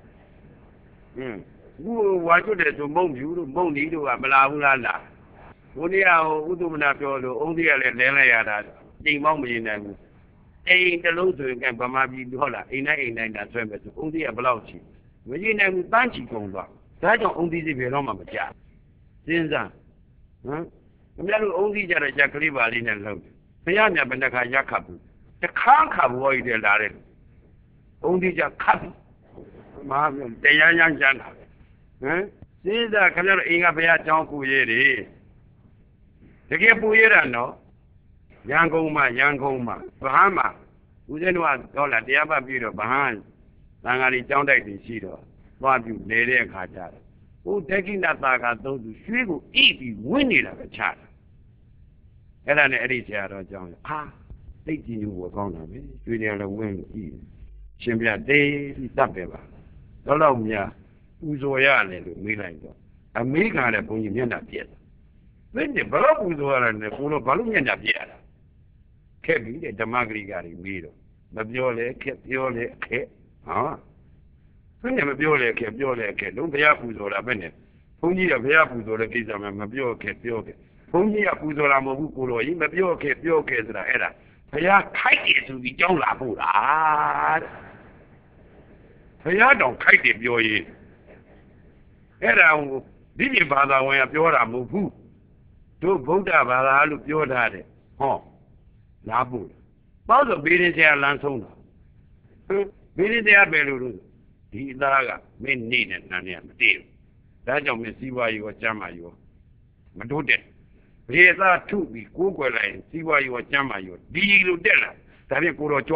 အခုဝါကျွတ်တယ်ဆိုမုံပြူတို့မုံနီတို့ကမလာဘူးလားဘုန်းကြီးကဥဒ္ဓမနာပြောလို့အုံးကြီးကလည်းလဲလိုက်ရတာတိမ်မောင်းမရင်နိုင်ဘူးအိမ်တလုံးဆိုရင်ကဗမာပြည်ဟုတ်လားအိမ်တိုင်းတာဆွဲမယ်ဆိုအုံးကြီးကဘယ်လောက်ချီမရင်နိုင်ဘူးတန်းချီကုန်သွားဒါကြောင့်အုံးကြီးစီဘယ်တော့မှမကြစဉ်းစားခင်ဗျားတို့အုံးကြီးကြတဲ့ရက်ကလေးပါလေးနဲ့လုံးဘုရားမြတ်ဘယ်နှခါရက်ခတ်ဘူးတခါခါဘဝကြီးတည်းလာတယ်အုံးကြီးကြခတ်မဟာတရားရမ်းကြမ်းတာပဲစဉ်းစားခင်ဗျားတို့အိမ်ကဘုရားကျောင်းကူရဲတယ်တကယ်ပူရတာနော်ရန်ကုန်မှာဗဟန်းမှာဦးဇင်းတို့ကတော့လာတရားပတ်ပြီးတော့ဗဟန်းသံဃာကြီးကျောင်းတိုက်တွေရှိတော့သွားပြီးနေတဲ့အခါကျတော့ဟိုဒက္ခိဏသာကသုံးသူရွှေကိုဣပြီးဝင်းနေတာပဲချတာအဲ့ဒါနဲ့အဲ့ဒီဆရာတော်ကျောင်းသိကြည်ညို့ကောင်းတာပဲရွှေတယ်လည်းဝင်းလို့ဣရှင်ပြတေးပြီးတတ်ပဲပါတော့များပူဇော်ရတယ်လို့မေးလိုက်တော့အမေကလည်းဘုန်းကြီးမျက်နှာပြက်ဘယ်နဲ့ဘလို့ပူဇော်ရတယ်လဲကိုတော့ဘာလို့မျက်နှာပြက်ရတာခက်ပြီတဲ့ဓမ္မဂရိကတွေမေးတော့မပြောလဲခက်ပြောလဲခက်ဘယ်နဲ့မပြောလဲခက်ပြောလဲခက်လုံးဘုရားပူဇော်တာဘယ်နဲ့ဘုန်းကြီးကဘုရားပူဇော်တဲ့ကိစ္စမှမပြောခက်ပြောခက်ဘုန်းကြီးကပူဇော်တာမဟုတ်ဘူးကိုတော်ကြီးမပြောခက်ပြောခက်ဆိုတာအဲ့ဒါဘုရားခိုက်တယ်ဆိုပြီးကြောင်းလာဖို့လားတဲ့ဘုရားတော်ခိုက်တယ်ပြောရင်အဲ့ဒါဟိုဒီပြဘာသာဝင်ကပြောတာမဟုတ်ဘူးတို့ဗုဒ္ဓဘာသာလို့ပြောထားတယ်လားဖို့ပေါ့ဆိုဘေးရင်ဆရာလမ်းဆုံးတာဘေးရင်ဆရာပဲလို့ဒီအသားကမင်းနေတဲ့နန်းเนี่ยမတည့်ဘူးဒါကြောင့်မင်းစီးပွားရေးရောကျမ်းမာရေးရောမတိုးတက်ဘေးအသားထုပြီးကိုးကွယ်လိုက်စီးပွားရေးရောကျမ်းမာရေးရောဒီလိုတက်လာဒါဖြင့်ကိုတော်ကြွ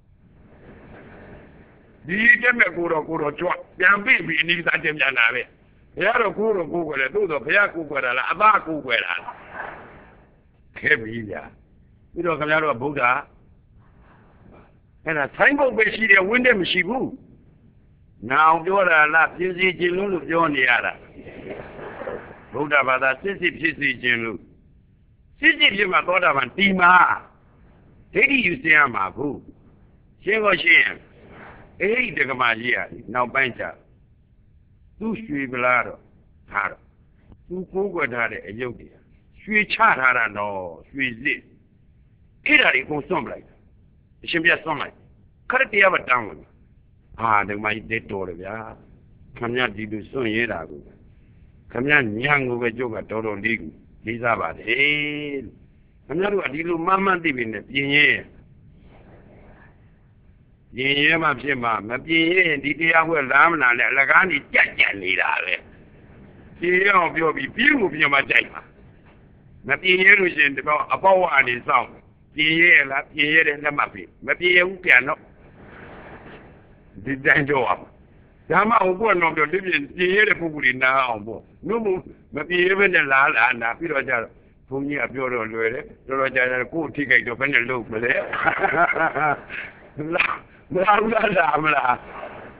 ဒီတက်မဲ့ကိုတော်ကြွပြန်ပြီးအနိစ္စတင်ပြန်လာပဲဘုရားတော်ကိုတော်ကိုးကွယ်တယ်သို့တော့ဘုရားကိုးကွယ်တာလားအသားကိုးကွယ်တာလားခဲပြီးကြပြီးတော့ခင်ဗျားတို့ကဗုဒ္ဓအဲ့ဒါဆိုင်းဘုတ်ပဲရှိတယ်ဝင်းတဲ့မရှိဘူးနာအောင်ပြောတာလားပြည့်စည်ခြင်းလို့ပြောနေရတာဗုဒ္ဓဘာသာစစ်ဖြစ်စေခြင်းလို့စစ်ဖြစ်မှာသောတာပန်တီမာဒိဋ္ဌိယူစင်ရမှာဘူးရှင်းကိုရှင်းအဲ့ဒီတက္ကမကြီးอ่ะနောက်ပိုင်းကျသူ့ရွှေပလားတော့ထားတော့သူကိုးကွယ်ထားတဲ့အယုတ်တွေရွှေချထားတာတော့ရွှေစစ်အဲ့ဒါတွေအကုန်စွန့်ပလိုက်အရှင်ပြစွန့်လိုက်ခရတရားမတောင်းဘူးဒီမှာတက်တော်တယ်ဗျာခမရဒီလိုစွန့်ရဲတာကိုခမရညံကိုပဲကြုတ်ကတော်တော်လေးစားပါတယ်ခမရတို့ကဒီလိုမှန်သိပြီနဲ့ပြင်ရဲမှဖြစ်မှာမပြင်ရင်ဒီတရားဝဲလားမလားနဲ့အလကားကြီးကြက်နေတာပဲပြင်ရအောင်ပြောပြီးပြင်းကိုပြင်မှကြိုက်ပါမပြင်ရလို့ရှင်ဒီတော့အပေါက်အနေစောင့်ပြင်ရလားပြင်ရတဲ့လက်မှတ်ပြီမပြင်ဘူးပြန်တော့ဒီတိုင်းတော့ဒါမှဟိုကတော့ပြောပြင်ရတဲ့ပုဂ္ဂိုလ်တွေနားအောင်ပေါ့နှုတ်မပြင်ရဘဲနဲ့လားနာပြီးတော့ကြတော့ဘုန်းကြီးကပြောတော့လွယ်တယ်တော်ကြာကိုယ်ထိခိုက်တော့ဘယ်နဲ့လုပ်မလဲမလားမလား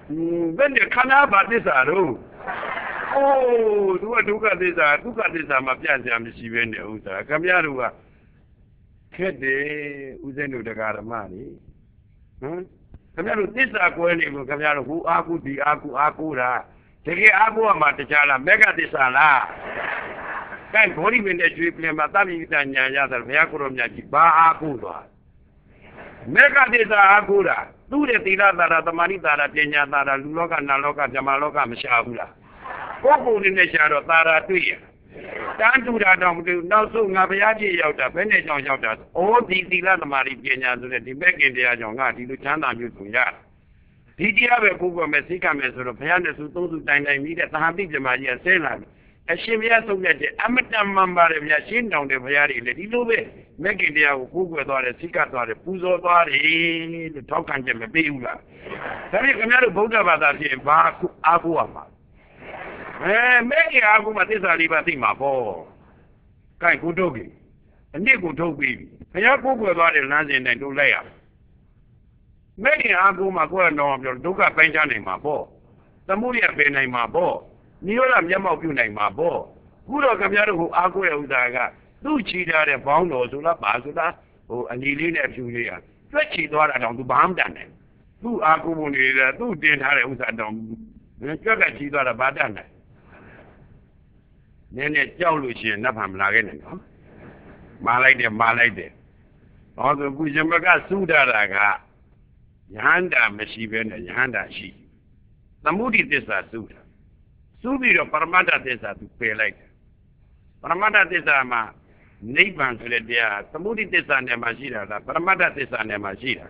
ဘယ်နဲ့ခန္ဓာဘာသစ္စာတော့အိုးသူကဒုက္ခသစ္စာမှာပြကြမရှိပဲနဲ့ဥစ္စာခင်ဗျားတို့ကခက်တယ်ဥစဉ်တို့တရားဓမ္မတွေခင်ဗျားတို့သစ္စာကွဲနေလို့ခင်ဗျားတို့ဟိုအာကုဒီအာကုတာတကယ်အာကုကမှတခြားလားမေဃသစ္စာလားကဲဘောဓိမင်းတဲ့ကျွေးပြင်မှာသဗ္ဗိတညာရတယ်ဘုရားကိုရောမြတ်ကြီးဘာအာကုသွားမေဃသစ္စာအာကုတာသူ့ရဲ့သီလသာရသမာဓိသာရပညာသာရလူလောကနာလောကဇမလောကမရှာဘူးလားကိုယ်ကိုယ်နဲ့ရှာတော့သာရတွေ့ရတန်းတူတာတော့မတူနောက်ဆုံးငါဘုရားကြီးရောက်တာဘယ်နဲ့ကြောင့်ရောက်တာအိုးဒီသီလသမာဓိပညာဆိုတဲ့ဒီမဲ့ခင်တရားကြောင့်ငါဒီလိုချမ်းသာမျိုးဆိုရဒီတရားပဲကိုယ်ကိုယ်မဲ့စိတ်ကမဲ့ဆိုတော့ဘုရားနဲ့စုသုံးစုတိုင်ပြီးတဲ့သဟတိပြမကြီးဆဲလာတယ်အရှင်ဘုရားဆုံးတဲ့အမတမှန်ပါတယ်ဗျာရှင်းတောင်တဲ့ဘုရားတွေလေဒီလိုပဲမဲ့ခင်တရားကိုကိုယ်ွယ်သွားတယ်စိတ်ကသွားတယ်ပူဇော်သွားတယ်လို့ထောက်ခံချက်မပေးဘူးလားဒါဖြင့်ခင်ဗျားတို့ဗုဒ္ဓဘာသာဖြင့်ဘာအားကိုးရမှာမဲ့ခင်အားကိုးမှသစ္စာလေးပါသိမှာပေါ့ကဲကိုထုတ်ပြီအနည်းကိုထုတ်ပြီးဘုရားကိုယ်ွယ်သွားတဲ့လမ်းစဉ်တိုင်းတို့လိုက်ရမဲ့ခင်အားကိုးမှကိုယ်တော်ပြောဒုက္ခပိုင်းခြားနိုင်မှာပေါ့သမုဒိယပယ်နိုင်မှာပေါ့နိရောဓမျက်မှောက်ပြုနိုင်မှာပေါ့ခုတော့ခင်ဗျားတို့ဟိုအားကိုးရဲ့ဥစ္စာကသူ့ချီထားတဲ့ဘောင်းတော်ဆိုလားပါဆိုလားဟိုအနီလေးနဲ့အဖြူလေးကတွက်ချီသွားတာတောင်သူဘာမှမတတ်နိုင်သူ့အားကိုးဖို့နေတဲ့သူ့တင်ထားတဲ့ဥစ္စာတောင်ကြွက်ကချီသွားတာဘာတတ်နိုင်နည်းနည်းကြောက်လို့ရှိရင်နတ်ဖန်မလာခဲ့နဲ့နော်မာလိုက်တယ်ဟောဆိုကုရှင်မကစုတာကယဟန္တာမရှိဘဲနဲ့ယဟန္တာရှိသမုဒိသစ္စာစုတာစုပြီးတော့ပရမတ္ထသစ္စာသူပယ်လိုက်တယ်ပရမတ္ထသစ္စာမှာနိဗ္ဗာန်ဆိုတဲ့တရားသမုဒိသစ္စာနဲ့မှရှိတာလားပရမတ္ထသစ္စာနဲ့မှရှိတာ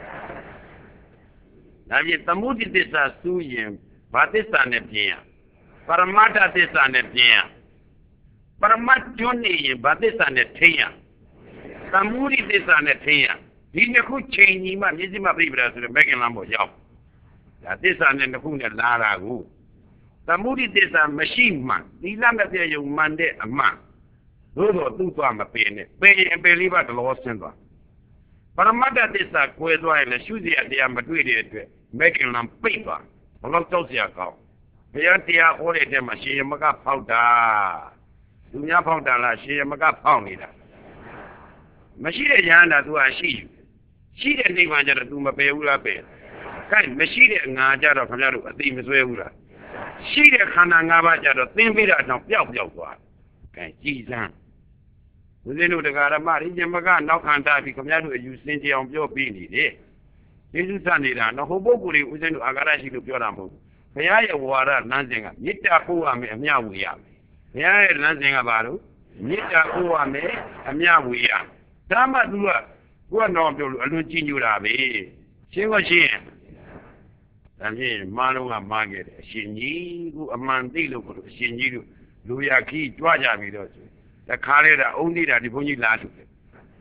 ဒါဖြင့်သမုဒိသစ္စာစုရင်ဘာသစ္စာနဲ့ပြင်ရပရမတ္ထသစ္စာနဲ့ပြင်ရပရမတ်ကျွန်းနေရင်ဘာသစ္စာနဲ့ထိရသမုဒိသစ္စာနဲ့ထိရဒီနှစ်ခုချိန်ကြီးမှမျက်စိမှပြိပဒါဆိုတဲ့ဘက်ကင်လမ်းပေါ်ရောက်ဒါသစ္စာနဲ့နှစ်ခုနဲ့လာတာကိုသမုဒိသစ္စာမရှိမှသီလမပြည့်ယုံမှန်တဲ့အမှန်သို့တော့သူ့သွားမပင်နဲ့ပင်ရင်ပင်လေးပါတလောဆင်းသွားပရမတ္ထသစ္စာကွဲသွားရင်လည်းရှုစရာတရားမတွေ့တဲ့အတွက်ဘက်ကင်လမ်းပိတ်သွားဘလို့ကြောက်စရာကောင်းဘုရားတရားဟောတဲ့ထဲမှာရှင်ရမကဖောက်တာသူများဖောက်တာလားရှင်ရမကဖောက်နေတာမရှိတဲ့ဉာဏ်တာသူကရှိတဲ့နိဗ္ဗာန်ကျတော့သူမပယ်ဘူးလားပယ်ခိုင်းမရှိတဲ့ငါကြတော့ခင်ဗျားတို့အသိမဆွဲဘူးလားရှိတဲ့ခန္ဓာ၅ပါးကြတော့သင်ပေးတာတော့ပျောက်သွားခိုင်းကြည်စမ်းဦးဇင်းတို့တရားဓမ္မရင်းကျမကနောက်ခံတာပြီးခင်ဗျားတို့အယူစင်ကြအောင်ပြောပြီးနေတယ်ယေရှုစနေတာတော့ဟိုပုဂ္ဂိုလ်တွေဦးဇင်းတို့အာဃာတရှိလို့ပြောတာမဟုတ်ဘူးဘုရားရဲ့ဝါဒလမ်းစဉ်ကမေတ္တာပို့ရမယ်အမျှဝေရမယ်ဘုရားရဲ့လမ်းစဉ်ကဘာလို့မေတ္တာပို့ရမယ်အမျှဝေရဒါမှသူကကိုယ်တော်ပြောလို့အလွန်ကြည်ညိုတာပဲရှင်းဒါဖြင့်မာလုံးကမားခဲ့တယ်အရှင်ကြီးကအမှန်သိလို့ကိုအရှင်ကြီးတို့လူရခီးကြွကြပြီတော့တခါလေတာအုံနေတာဒီဘုန်းကြီးလာလို့လေ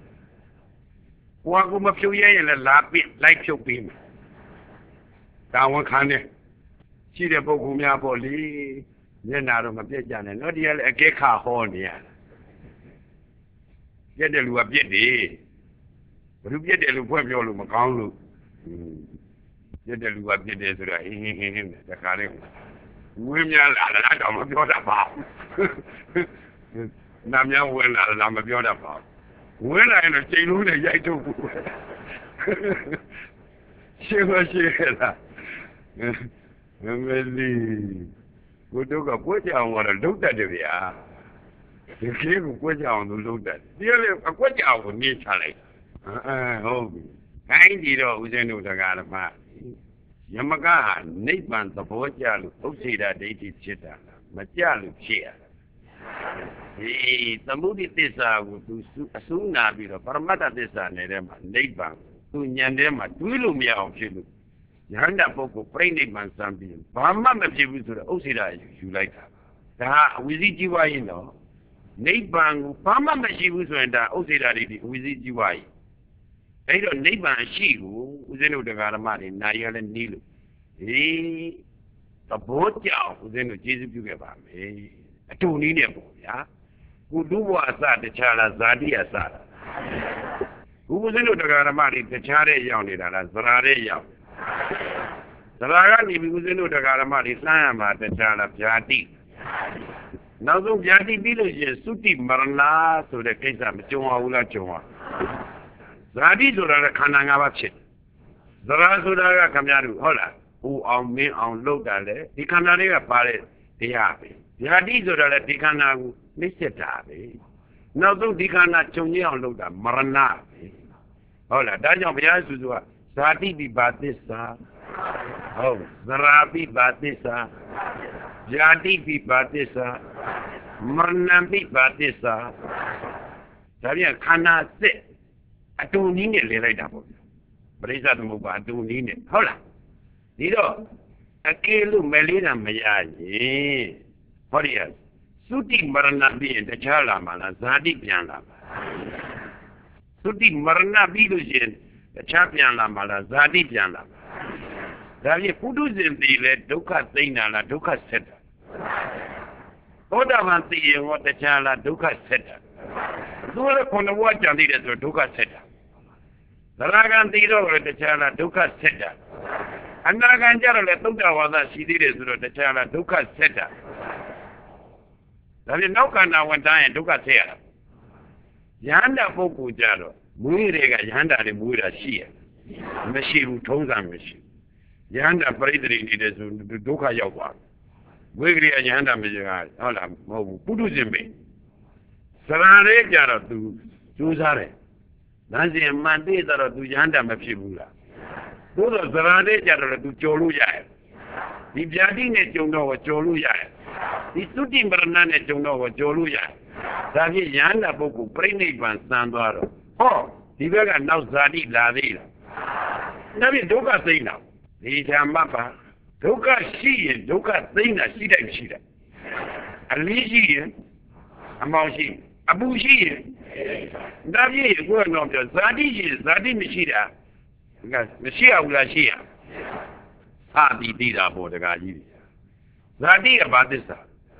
ကိုကမဖြုတ်ရဲရင်လည်းလာပစ်လိုက်ဖြုတ်ပေးမယ်တာဝန်ခံတယ်ရှိတဲ့ပုဂ္ဂိုလ်များပေါ့လေမျက်နာတော့မပြတ်ကြနဲ့နော်ဒီကလည်းအကဲခါဟောနေရတာပြတ်တယ်လူကပြတ်တယ်ဘယ်သူပြတ်တယ်လို့ဖွင့်ပြောလို့မကောင်းလို့ပြတ်တယ်လူကပြတ်တယ်ဆိုတာဟင်းတခါလေးဝင်းများလာလားတော့မပြောတတ်ပါဘူးနာမည်ဝင်လာလားမပြောတတ်ပါဘူးဝင်လာရင်တော့ချိန်လုံးနဲ့ရိုက်ထုတ်ဘူးရှင်းလားမမလီကိုတို့ကကိုကြောင်ကတော့လုံးတတ်တယ်ဗျာဒီကလေးကိုကိုကြောင်လို့လုံးတတ်တယ်ဒီလေအကွက်ကြောင်ကိုနေချလိုက်ဟုတ်ပြီခိုင်းကြည့်တော့ဦးဇင်းတို့တရားဓမ္မယမကဟာနိဗ္ဗာန်သဘောကျလို့ဥစ္စေတာဒိဋ္ဌိဖြစ်တာမကြလို့ဖြစ်ရတာဒီသမုဒိသစ္စာကိုသူအစူးနာပြီးတော့ပရမတ္ထသစ္စာနေတဲ့မှာနိဗ္ဗာန်သူဉာဏ်ထဲမှာတွေးလို့မရအောင်ဖြစ်လို့ယဟန္တာပုဂ္ဂိုလ်ပြိဋိဘံစံပြီးဘာမှမဖြစ်ဘူးဆိုတော့ဥစ္စေတာယူလိုက်တာဒါအဝိဇ္ဇိကြီးဝါရင်တော့နိဗ္ဗာန်ကိုဘာမှမရှိဘူးဆိုရင်ဒါဥစ္စေတာတွေဒီအဝိဇ္ဇိကြီးဝါရင်အဲ့တော့နိဗ္ဗာန်ရှိကိုဦးဇင်းတို့တရားဓမ္မတွေနိုင်ရလဲနီးလို့သဘောကြောင့်ဦးဇင်းတို့ကျေးဇူးပြုခဲ့ပါမယ်အတူနည်းနဲ့ပေါ့ဗျာကုတုဘဝအစတခြားလားဇာတိအစလားဦးဇင်းတို့တရားဓမ္မတွေတခြားတဲ့ရောက်နေတာလားဇရာတဲ့ရောက် Zaraga ni Buzino the Garamari Sama, the Chala Piati. Now the Piati village Suti Marna to the case of Chuma Ula Chuma. Zadi to the Kanangavachi. Zarazura Kamaru Hola, who on me on Logale, the Canaria Pare, the Abbey. Zadi to the Ticana, Mr. Tabi. Now the Ticana Chuni on Loga, Marana. Hola, Daniel Biazua, Sati di Batista. Oh, Zarabi Batista. Jadi bi Batista. Marnambi Batista. Sabia Kana sit. I don't need it right up. Brisa the Muba, do need it. Hola. Dido. A kilo Melina Mayani. Horias. Suti Maranabi and the Chalamana, Zadi Piana. Suti Maranabi, the champion Lamala, Zadi Piana. Davie Pudus in the Duca Thina, la Duca Seta. Oda Vanti, what the Chala Duca Seta. Do it upon the watch on the Duca Seta. The Ragan Dido, the Chala Duca Seta. And Naganjara Duca was that she did it to the Chala Duca Seta. There is no kind of one time Duca Seta. Yanda Poku Jaro, Murega Yanda de Mura Shia. Machine who told them machine. Yanda Frederick needed to Duca Yawa. Wigri and Yanda Major, Ola, Puduzimbe. Sarare Jara to Zare. Nancy and Mandi that are to Yanda Mapibula. Those are Sarare Jara to Choluya. The Jardine don't know what Choluya. The Sutim Bernane don't know what Choluya. Savi Yanda Boku, Prini Van Sandaro. Oh, the Vega now Zadi Lavila. Navi Duca say now. The Mapa, Duca she, Duca Thina, she that she. Alishi, Amoshi, Abushi. Davi is going on the Zadi, Zadi Mishida. Mishia Ulashia. Sadi Dida for the guy. Zadi about this.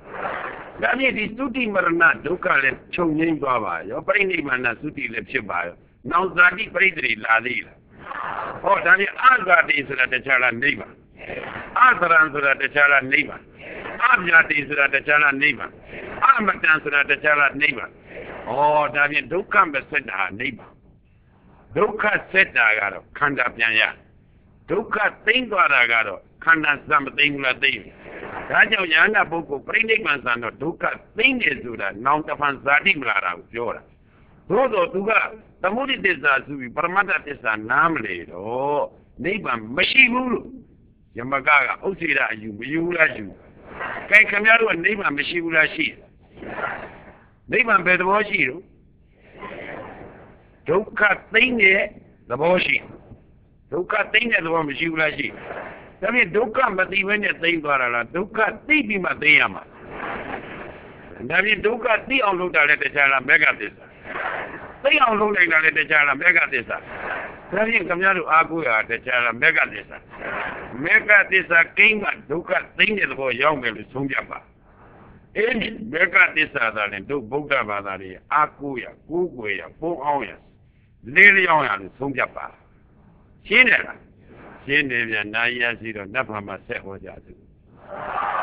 Davi is Suti Marana, Duca left Chongin Baba, your brainy man, Suti left Shiba. Now Zadi Fredri Ladila. Oh, Dani Alga is at the Chala Neva. Alvarans at the Chala Neva. Abjat is at the Chala Neva. Almatans at the Chala Neva. Oh, Dani Duka Beseda Neva. Duka Seta Kanda Pianya. Duka Tinguaragaro, Kanda something like this. Rajo Yana Boko, Prinigmansano, Duka Tinguzuda, Nauntafan Zadim Lara, Jora. Todo Duga. The Moody Desazu, Paramata Tesa Namle, oh, neighbor, Mashimulu, Yamagaga, Osira, you, Can come out and neighbor Mashimula she. Neighbor Bedwashiro. Don't cut thing there, the Boshi. Don't cut thing at the one Mashimula she. Tell me, don't come, but even if they got a lot, don't cut the Matayama. And then you don't cut the on look at the Chala Megadis. They are looking at the Chala Megadisa. Telling Kamaru Aguya, the Chala Megadisa. Megadisa king and Duka thing is for young and Sunjapa. In Megadisa, and do Buddha Badari, Akuya, Kuguya, Puoyas, Lilion and Sunjapa. Chinera. Chinera, Naya, Zero, Napama, Seho Jatu.